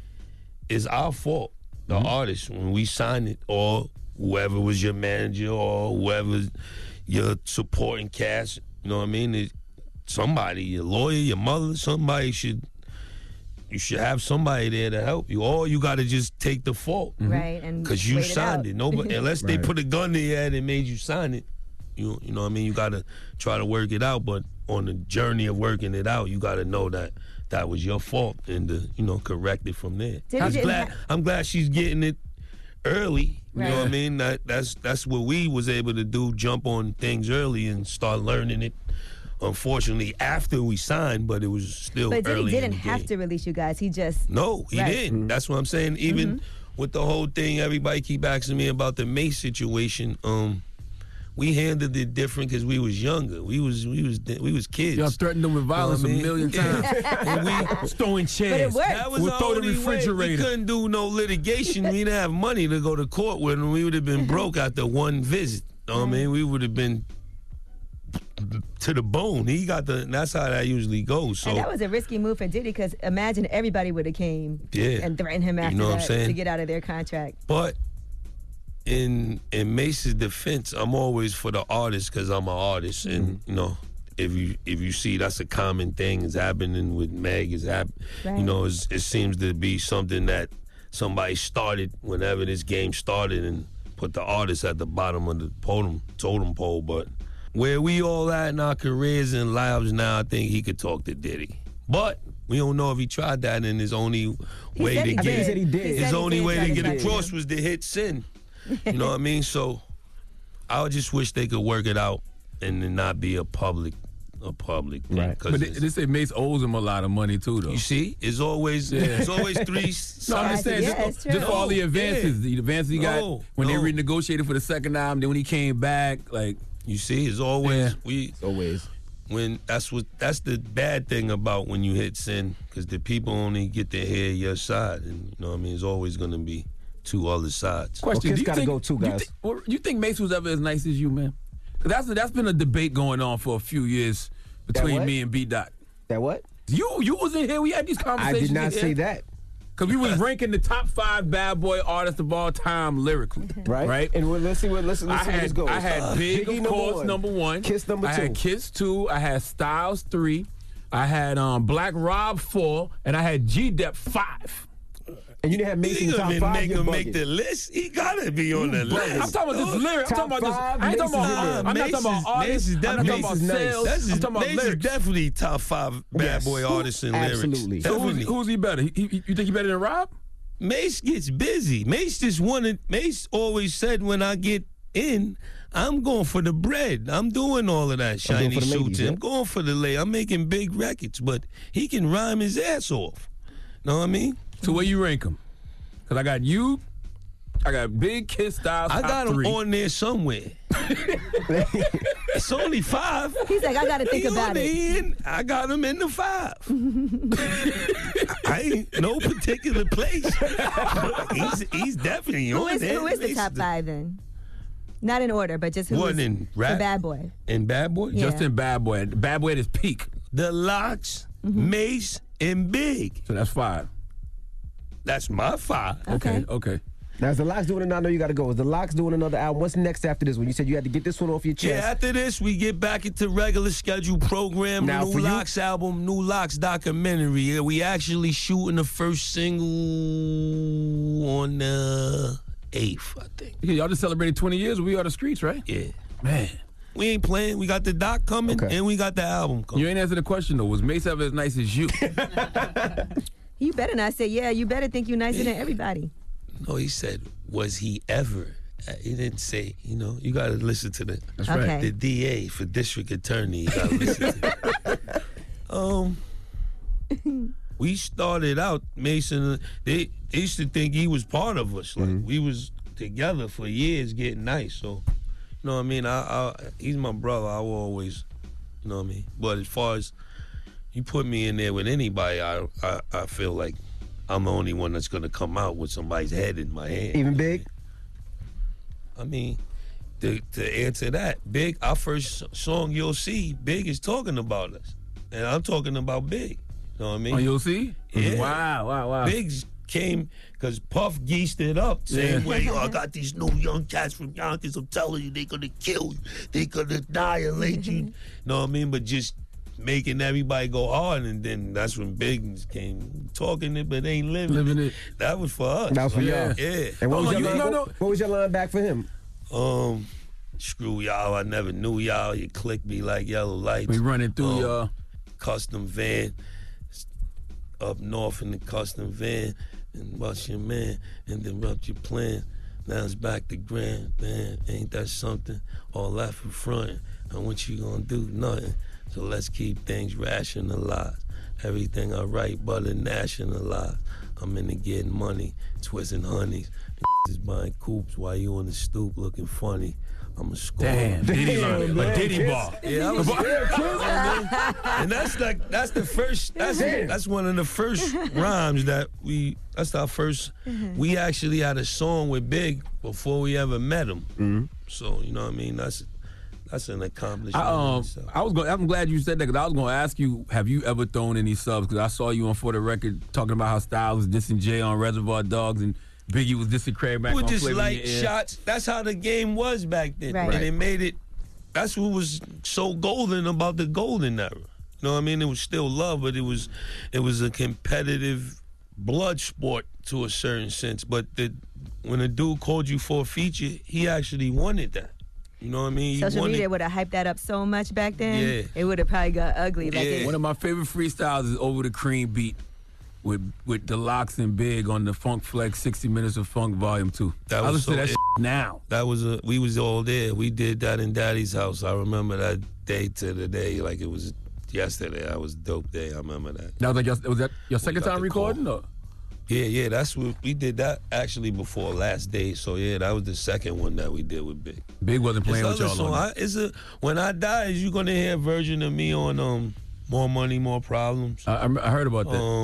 it's our fault, the mm-hmm. artist, when we signed it, or whoever was your manager or whoever your supporting cast, you know what I mean? It, somebody, your lawyer, your mother, somebody should... You should have somebody there to help you, or you got to just take the fault, right? And because you wait signed it, it. Nobody, unless Right. they put a gun to your head and made you sign it, you you know what I mean. You got to try to work it out, but on the journey of working it out, you got to know that that was your fault and to, you know, correct it from there. Did I'm it- glad. I'm glad she's getting it early. You Right. know what I mean? That that's that's what we was able to do. Jump on things early and start learning it. Unfortunately, after we signed, but it was still But early. Diddy in didn't the have game. to release you guys. He just No, he Right. didn't. That's what I'm saying. Even with the whole thing, everybody keep asking me about the Mace situation. Um, we handled it different because we was younger. We was we was we was kids. Y'all threatened them with violence You know a what I million mean? times. And we was throwing chairs. But it worked. That was We'll the throw the only way. We refrigerator. couldn't do no litigation. We didn't have money to go to court with, and we would have been broke after one visit. You know what I mean? We would have been to the bone. He got the. That's how that usually goes. So and that was a risky move for Diddy because imagine everybody would have came Yeah. and threatened him You after know what I'm that saying? to get out of their contract. But in in Mace's defense, I'm always for the artist because I'm an artist, and you know, if you if you see that's a common thing is happening with Meg, is hap- Right. you know, it's, it seems to be something that somebody started whenever this game started and put the artist at the bottom of the totem totem pole. But where we all at in our careers and lives now, I think he could talk to Diddy, but. We don't know if he tried that, and his only He way said to he get did. He said he did. He his said he only did way try to to get touch across him. was to hit sin. You know what I mean? So I just wish they could work it out and then not be a public, a public thing. Right. 'Cause But they, it's- they say Mace owes him a lot of money too, though. you see, it's always Yeah. it's always three. No, I'm sides. just saying, Yeah, just, it's just true. for all the No, advances, yeah. the advances he got No, when no. they renegotiated for the second time, then when he came back, like, You see, it's always Yeah. we. Always. When that's what that's the bad thing about when you hit sin, because the people only get to hear your side, and you know what I mean. There's always gonna be two other sides. question: Kiss do you gotta think, go too, do you guys. thi- or you think Mace was ever as nice as you, man? That's that's been a debate going on for a few years between what? me and B Dot. That what? You you was in here. We had these I conversations. did not in here. say that. Because we was ranking the top five bad boy artists of all time lyrically. Right. Right. And well, let's see what let's, let's I see where had, this goes. I had Uh, Big, Biggie of course, one. number one. Kiss number I two. had Kiss two. I had Styles three. I had um, Black Rob four. And I had G-Dep five. And you didn't have Mason in the top He five. make You're him bugging. make the list. He gotta be on the You list. bugging. I'm talking about this lyric. I'm Top talking about this. five, I ain't talking Mason's about. in there. I'm not talking about Mason's- artists. Mason's I'm not talking about Mason's nice. sales. That's I'm just, talking about Mason's lyrics. definitely top five bad Yes. boy artists and lyrics. Absolutely. So who's, Definitely. who's he better? He, he, you think he better than Rob? Mace gets busy. Mace just wanted. Mace always said, "When I get in, I'm going for the bread. I'm doing all of that I'm shiny going for the suits. ladies, and yeah. I'm going for the lay. I'm making big records, but he can rhyme his ass off. Know what I mean? So where you rank him? Because I got you. I got Big Kiss Styles. I top got him three. on there somewhere. It's only five. He's like, I got to think He about on it. the end. I got him in the five. I ain't no particular place. he's he's definitely Who on is, there. who is the Mace top five then? Not in order, but just who What, is in the rap? bad boy? In Bad Boy? Yeah. Just in Bad Boy. Bad Boy at his peak. The Locks, Mace, and Big. So that's five. That's my five. Okay. Okay. Now, is the Locks doing it? I know you got to go. Is the Locks doing another album? What's next after this one? You said you had to get this one off your Yeah, chest. after this, we get back into regular schedule program. Now, New for you- Locks album, New Locks documentary. Yeah, we actually shooting the first single on the eighth, I think. Yeah, y'all just celebrated twenty years. We are the streets, right? Yeah. Man. We ain't playing. We got the doc coming, Okay. and we got the album coming. You ain't answered the question, though. Was Mace ever as nice as you? You better not say, yeah, you better think you nicer than everybody. No, he said, was he ever? Uh, He didn't say, you know, you got to listen to the, That's right. Okay. the D A for district attorney. You got to listen to Um, we started out, Mason, they, they used to think he was part of us. Like, we was together for years getting nice. So, you know what I mean? I, I He's my brother. I will always, you know what I mean? But as far as you put me in there with anybody, I, I, I feel like I'm the only one that's going to come out with somebody's head in my hand. Even Big? I mean, to, to answer that, Big, our first song you'll see, Big is talking about us. And I'm talking about Big. You know what I mean? Oh, you'll see? Yeah. Wow, wow, wow. Big came because Puff geesed it up. Same Yeah. way, oh, I got these new young cats from Yonkers. I'm telling you, they're going to kill you. They're going to annihilate you. You know what I mean? But just making everybody go hard, and then that's when Big came talking it, but ain't living, Living it. it. That was for us. That was for Yeah. y'all. Yeah. And what Oh, was, your you- line, no, what, no. what was your line back for him? Um, screw y'all. I never knew y'all. You click me like yellow lights. We running through Um, y'all. Custom van, up north in the custom van, and bust your man, interrupt your plan. Now it's back to grand, man. Ain't that something? All that for front. And what you gonna do? Nothing. So let's keep things rationalized. Everything I write, but nationalized. I'm into getting money, twisting honeys. Is buying coops while you on the stoop looking funny. I'm a score. Damn. Diddy line. A Diddy bar. Yeah, I was and that's like that's the first. That's that's one of the first rhymes that we. That's our first. We actually had a song with Big before we ever met him. Mm-hmm. So you know what I mean. That's that's an accomplishment. I, in um, itself. I was going. I'm glad you said that because I was going to ask you: have you ever thrown any subs? Because I saw you on For the Record talking about how Styles was dissing Jay on Reservoir Dogs and Biggie was dissing Craig Mack We on just Flavor in like Your Ear. shots. That's how the game was back then, Right. and it made it. That's what was so golden about the golden era. You know what I mean? It was still love, but it was, it was a competitive blood sport to a certain sense. But the, when a dude called you for a feature, he actually wanted that. You know what I mean? He Social wanted, media would have hyped that up so much back then. Yeah. It would have probably got ugly. Like Yeah. it, One of my favorite freestyles is Over the Cream beat with with the Locks and Big on the Funk Flex sixty Minutes of Funk Volume two. That I was listen to so that shit now. That was a. We was all there. We did that in Daddy's house. I remember that day to the day like it was yesterday. I was a dope day. I remember that. That was like your, was that your second got time the recording? Or? Yeah, yeah, that's what we did that actually before Last Day. So yeah, that was the second one that we did with Big. Big wasn't playing This with other y'all song, on I, that. it's a when I die, is you gonna hear a version of me on um More Money, More Problems. I, I I heard about that. Um,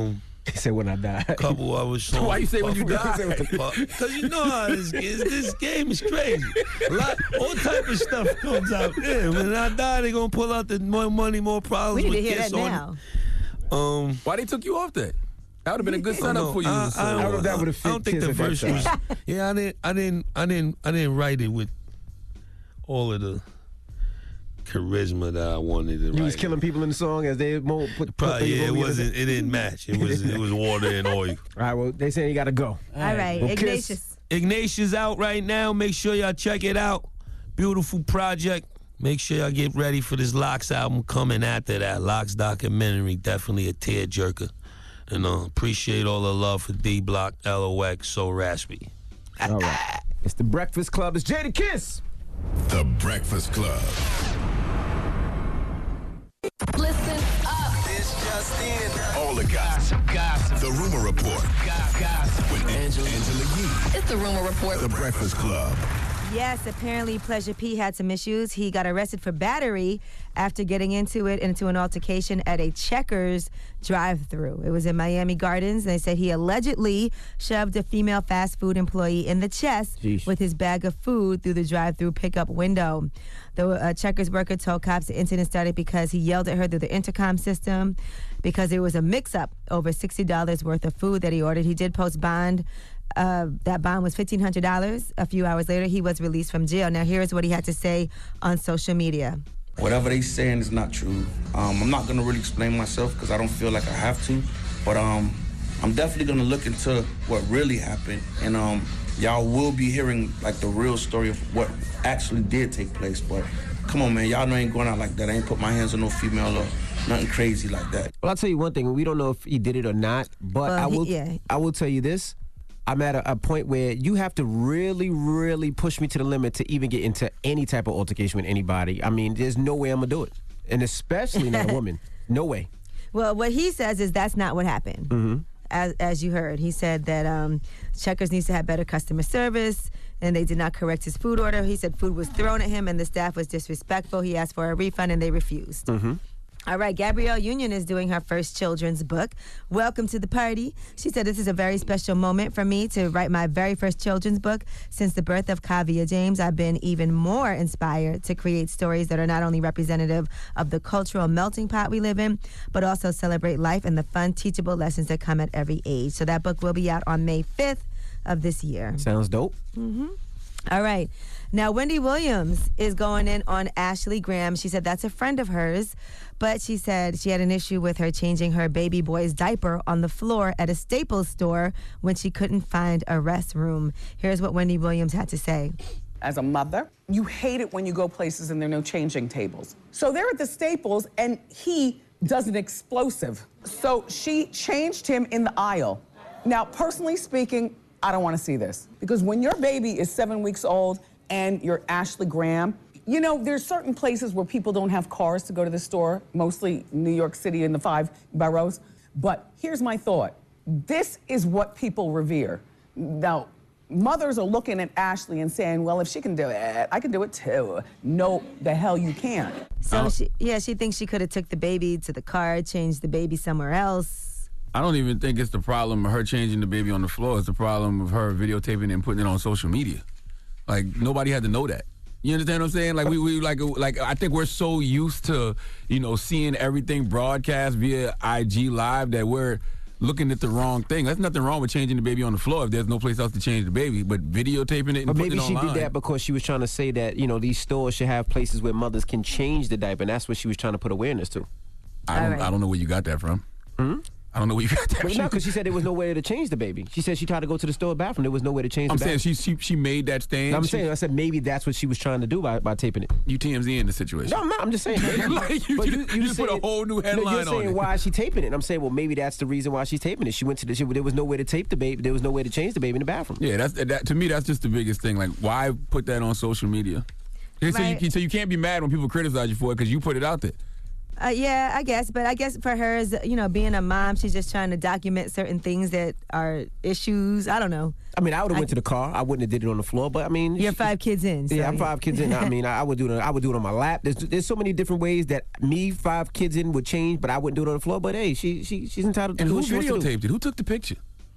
He said when I die. A couple hours song. Why you say when you die? Because you know how this, is, this game is crazy. A lot, all type of stuff comes out. Yeah, when I die, they're going to pull out the more money, more problems. We need with to hear Kiss that on now. it. Um, Why they took you off that? That would have been a good I don't setup know. for you. I, so. I, don't, I don't, that I, would've fit I don't think Kiss the at that verse time. was. Yeah, I didn't. I didn't. I didn't. I didn't write it with all of the charisma that I wanted to You write. was killing people in the song as they mo- put. Probably, put yeah, it things on wasn't. It didn't match. It was. It was water and oil. All right, well, they saying you got to go. All right, Well, Ignatius. Kiss. Ignatius out right now. Make sure y'all check it out. Beautiful project. Make sure y'all get ready for this Locks album coming after that. Locks documentary, definitely a tearjerker. And uh, appreciate all the love for D Block, L O X, So Raspy. All right. It's the Breakfast Club. It's Jada Kiss. The Breakfast Club. Listen up. This just in. All the gossip. Gossip. The Rumor Report. Gossip. With Angela, Angela Yee. It's the Rumor Report. The Breakfast Club. Yes, apparently Pleasure P had some issues. He got arrested for battery after getting into it, into an altercation at a Checkers drive-thru. It was in Miami Gardens, and they said he allegedly shoved a female fast food employee in the chest Jeez. with his bag of food through the drive-thru pickup window. The uh, Checkers worker told cops the incident started because he yelled at her through the intercom system because there was a mix-up over sixty dollars worth of food that he ordered. He did post bond. Uh, that bond was fifteen hundred dollars. A few hours later, he was released from jail. Now, here's what he had to say on social media. Whatever they saying is not true. Um, I'm not going to really explain myself because I don't feel like I have to. But um, I'm definitely going to look into what really happened. And um, y'all will be hearing like the real story of what actually did take place. But come on, man. Y'all know I ain't going out like that. I ain't put my hands on no female or nothing crazy like that. Well, I'll tell you one thing. We don't know if he did it or not, but Well, I will. he- yeah. I will tell you this. I'm at a, a point where you have to really, really push me to the limit to even get into any type of altercation with anybody. I mean, there's no way I'm gonna do it, and especially not a woman. No way. Well, what he says is that's not what happened. Mm-hmm. As, as you heard, he said that um, Checkers needs to have better customer service, and they did not correct his food order. He said food was thrown at him, and the staff was disrespectful. He asked for a refund, and they refused. Mm-hmm. All right, Gabrielle Union is doing her first children's book. Welcome to the party. She said, this is a very special moment for me to write my very first children's book. Since the birth of Kavia James, I've been even more inspired to create stories that are not only representative of the cultural melting pot we live in, but also celebrate life and the fun, teachable lessons that come at every age. So that book will be out on May fifth of this year. Sounds dope. Mm-hmm. All right. Now, Wendy Williams is going in on Ashley Graham. She said that's a friend of hers, but she said she had an issue with her changing her baby boy's diaper on the floor at a Staples store when she couldn't find a restroom. Here's what Wendy Williams had to say. As a mother, you hate it when you go places and there are no changing tables. So they're at the Staples and he does an explosive. So she changed him in the aisle. Now, personally speaking, I don't want to see this because when your baby is seven weeks old and you're Ashley Graham, you know, there's certain places where people don't have cars to go to the store, mostly New York City and the five boroughs. But here's my thought. This is what people revere. Now, mothers are looking at Ashley and saying, well, if she can do it, I can do it too. No, the hell you can't. So, she, yeah, she thinks she could have took the baby to the car, changed the baby somewhere else. I don't even think it's the problem of her changing the baby on the floor. It's the problem of her videotaping it and putting it on social media. Like, nobody had to know that. You understand what I'm saying? Like, we, we like, like I think we're so used to, you know, seeing everything broadcast via I G Live that we're looking at the wrong thing. There's nothing wrong with changing the baby on the floor if there's no place else to change the baby. But videotaping it and But putting maybe it she online. did that because she was trying to say that, you know, these stores should have places where mothers can change the diaper, and that's what she was trying to put awareness to. I don't, right. I don't know where you got that from. Hmm? I don't know where you got that But from. no, because she said there was no way to change the baby. She said she tried to go to the store bathroom. There was no way to change I'm the saying bathroom. she, she she made that stand. No, I'm She- saying, I said maybe that's what she was trying to do by, by taping it. You T M Z in the situation. No, I'm not. I'm just saying. Like, you But just- you just put a saying- whole new no, headline you're on saying it. why is she taping it? And I'm saying, well, maybe that's the reason why she's taping it. She went to the, she, there was no way to tape the baby. There was no way to change the baby in the bathroom. Yeah, that's that. To me, that's just the biggest thing. Like, why put that on social media? So, Right. you, so you can't be mad when people criticize you for it because you put it out there. Uh, yeah, I guess. But I guess for her, as you know, being a mom, she's just trying to document certain things that are issues. I don't know. I mean, I would have went to the car. I wouldn't have did it on the floor. But I mean, You're she- five kids in. So yeah, I'm five kids in. I mean, I, I would do it. I would do it on my lap. There's there's so many different ways that me five kids in would change, but I wouldn't do it on the floor. But hey, she she she's entitled to And do who what she wants to do. videotaped it? Who took the picture?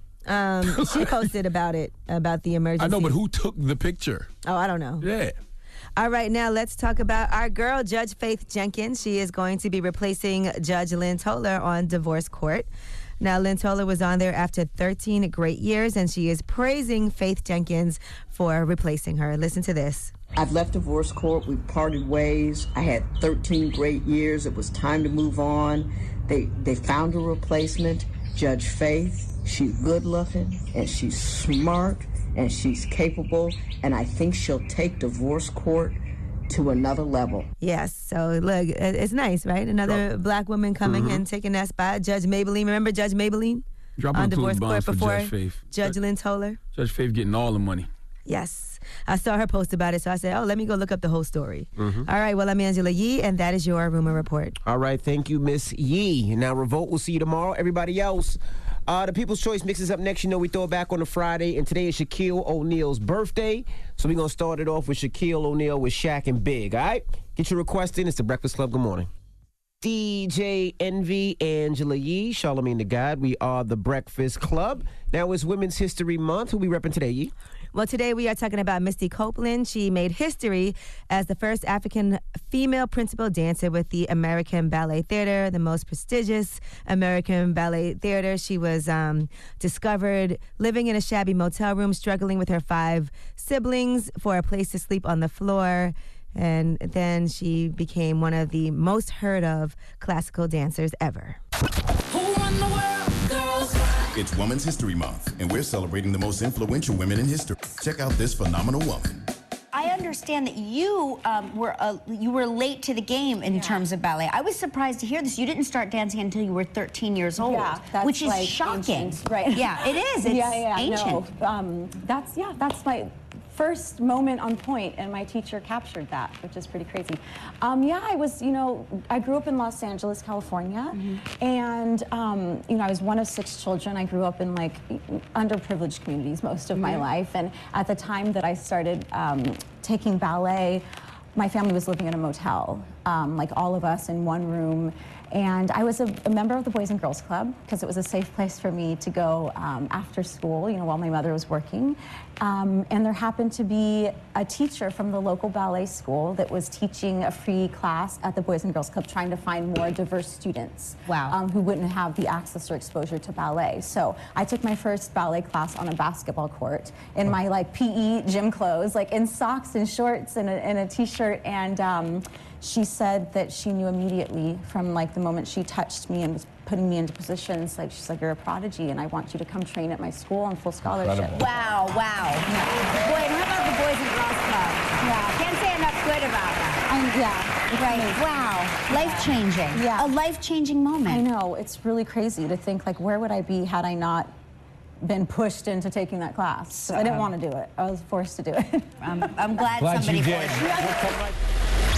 Um, she posted about it, about the emergency. I know, but who took the picture? Oh, I don't know. Yeah. All right, now let's talk about our girl, Judge Faith Jenkins. She is going to be replacing Judge Lynn Toler on divorce court. Now, Lynn Toler was on there after thirteen great years, and she is praising Faith Jenkins for replacing her. Listen to this. I've left divorce court. We've parted ways. I had thirteen great years. It was time to move on. They they found a replacement, Judge Faith. She's good looking, and she's smart, and she's capable, and I think she'll take divorce court to another level. Yes, so look, it- it's nice, right? Another black woman coming Mhm. and taking that spot. Judge Maybelline, remember Judge Maybelline? Dropping on the divorce including court bonds for before Judge Faith. Judge Lynn Toler? Judge Faith getting all the money. Yes. I saw her post about it, so I said, oh, let me go look up the whole story. Mhm. All right, well, I'm Angela Yee, and that is your Rumor Report. All right, thank you, Miss Yee. Now, Revolt, we'll see you tomorrow. Everybody else, uh, the People's Choice mix is up next. You know, we throw it back on a Friday, and today is Shaquille O'Neal's birthday. So we're going to start it off with Shaquille O'Neal with Shaq and Big, all right? Get your request in. It's the Breakfast Club. Good morning. D J Envy, Angela Yee, Charlamagne the God. We are the Breakfast Club. Now it's Women's History Month. Who we repping today, Yee? Well, today we are talking about Misty Copeland. She made history as the first African female principal dancer with the American Ballet Theater, the most prestigious American ballet theater. She was um, discovered living in a shabby motel room, struggling with her five siblings for a place to sleep on the floor. And then she became one of the most heard of classical dancers ever. It's Women's History Month, and we're celebrating the most influential women in history. Check out this phenomenal woman. I understand that you um, were uh, you were late to the game in terms of ballet. I was surprised to hear this. You didn't start dancing until you were thirteen years old, Yeah, that's which is like shocking. ancient, right? Yeah, it is. It's yeah, yeah, ancient. No, um, that's yeah, that's my first moment on point, and my teacher captured that, which is pretty crazy. Um, yeah, I was, you know, I grew up in Los Angeles, California, Mm-hmm. and um, you know, I was one of six children. I grew up in like underprivileged communities most of my Mhm. life, and at the time that I started um, taking ballet, my family was living in a motel, um, like all of us in one room. And I was a, a member of the Boys and Girls Club because it was a safe place for me to go um, after school, you know, while my mother was working. Um, and there happened to be a teacher from the local ballet school that was teaching a free class at the Boys and Girls Club, trying to find more diverse students. Wow. Um, who wouldn't have the access or exposure to ballet. So I took my first ballet class on a basketball court in my like P E gym clothes, like in socks and shorts and a, and a t-shirt. And um, she said that she knew immediately from like the moment she touched me and was putting me into positions, like she's like, you're a prodigy and I want you to come train at my school on full scholarship. Wow, wow. Boy, and how about the Boys and Girls Club? Yeah. Can't say enough good about that. Um, yeah. Right. Wow. Life-changing. Yeah. A life-changing moment. I know. It's really crazy to think, like, where would I be had I not been pushed into taking that class? 'Cause I didn't want to do it. I was forced to do it. I'm, I'm glad, Glad somebody you did. forced you.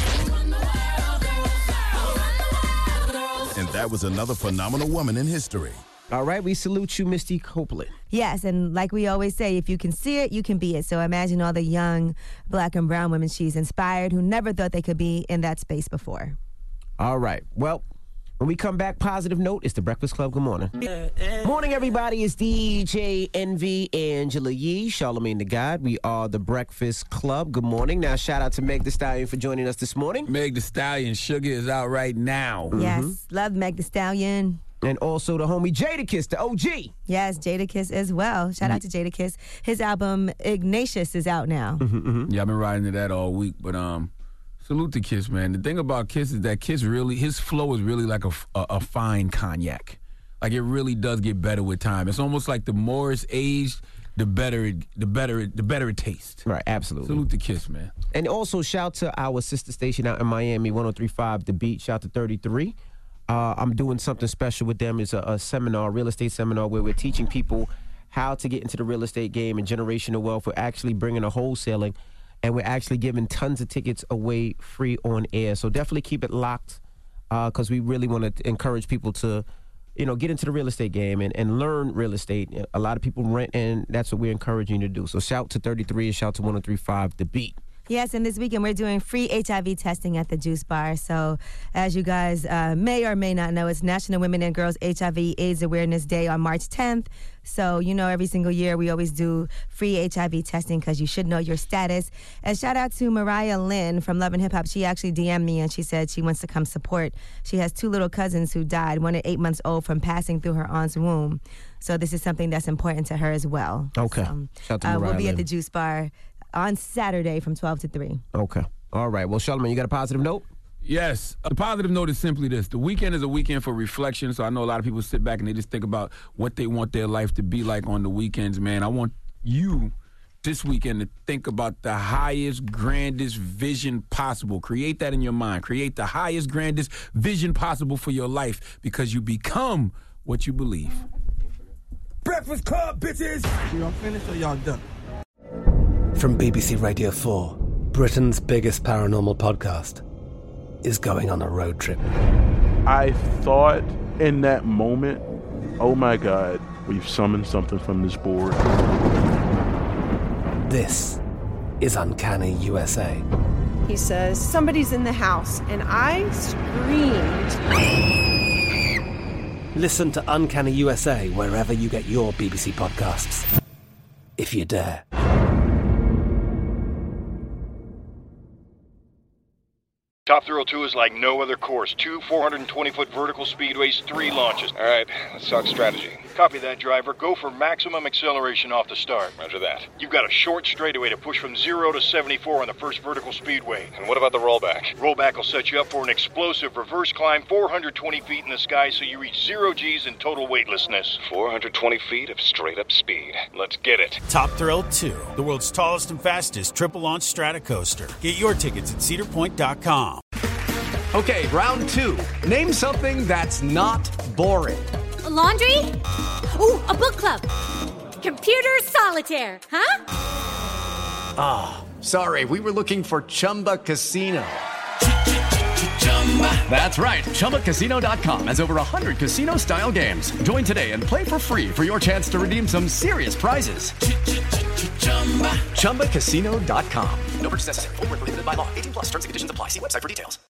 And that was another phenomenal woman in history. All right, we salute you, Misty Copeland. Yes, and like we always say, if you can see it, you can be it. So imagine all the young black and brown women she's inspired who never thought they could be in that space before. All right, well, when we come back, positive note, it's the Breakfast Club. Good morning. Morning, everybody. It's D J Envy, Angela Yee, Charlamagne the God. We are the Breakfast Club. Good morning. Now, shout out to Meg Thee Stallion for joining us this morning. Meg Thee Stallion, Sugar is out right now. Yes, love Meg Thee Stallion. And also the homie Jadakiss, the O G. Yes, Jadakiss as well. Shout out to Jadakiss. His album Ignatius is out now. Yeah, I've been riding to that all week, but um, salute to Kiss, man. The thing about Kiss is that Kiss really, his flow is really like a, a, a fine cognac. Like it really does get better with time. It's almost like the more it's aged, the better it, the better it, the better it tastes. Right, absolutely. Salute to Kiss, man. And also shout to our sister station out in Miami, one oh three point five The Beat. Shout to thirty-three. Uh, I'm doing something special with them. It's a, a seminar, real estate seminar, where we're teaching people how to get into the real estate game and generational wealth. We're actually bringing a wholesaling, and we're actually giving tons of tickets away free on air. So definitely keep it locked because we really want to encourage people to, you know, get into the real estate game and, and learn real estate. A lot of people rent, and that's what we're encouraging you to do. So shout to thirty-three and shout to one oh three point five The Beat. Yes, and this weekend we're doing free H I V testing at the Juice Bar. So as you guys uh, may or may not know, it's National Women and Girls H I V AIDS Awareness Day on March tenth. So, you know, every single year we always do free H I V testing because you should know your status. And shout out to Mariah Lynn from Love and Hip Hop. She actually D M'd me and she said she wants to come support. She has two little cousins who died, one at eight months old from passing through her aunt's womb. So this is something that's important to her as well. Okay. So, Shout out to uh, Mariah we'll be Lynn. at the Juice Bar on Saturday from twelve to three. Okay. All right. Well, Charlamagne, you got a positive note? Yes. The positive note is simply this. The weekend is a weekend for reflection, so I know a lot of people sit back and they just think about what they want their life to be like on the weekends, man. I want you this weekend to think about the highest, grandest vision possible. Create that in your mind. Create the highest, grandest vision possible for your life because you become what you believe. Breakfast Club, bitches! Y'all finished or y'all done? From B B C Radio four, Britain's biggest paranormal podcast is going on a road trip. I thought in that moment, oh my God, we've summoned something from this board. This is Uncanny U S A. He says, somebody's in the house, and I screamed. Listen to Uncanny U S A wherever you get your B B C podcasts, if you dare. Top Thrill two is like no other course. Two four hundred twenty foot vertical speedways, three launches. All right, let's talk strategy. Copy that, driver. Go for maximum acceleration off the start. Roger that. You've got a short straightaway to push from zero to seventy-four on the first vertical speedway. And what about the rollback? Rollback will set you up for an explosive reverse climb four hundred twenty feet in the sky so you reach zero G's in total weightlessness. four hundred twenty feet of straight-up speed. Let's get it. Top Thrill two, the world's tallest and fastest triple-launch Stratocoaster. Get your tickets at cedar point dot com. Okay, round two. Name something that's not boring. A laundry? Ooh, a book club. Computer solitaire, huh? Ah, oh, sorry, we were looking for Chumba Casino. That's right, Chumba Casino dot com has over one hundred casino-style games. Join today and play for free for your chance to redeem some serious prizes. Chumba Casino dot com. No purchase necessary. Void where prohibited by law. eighteen plus terms and conditions apply. See website for details.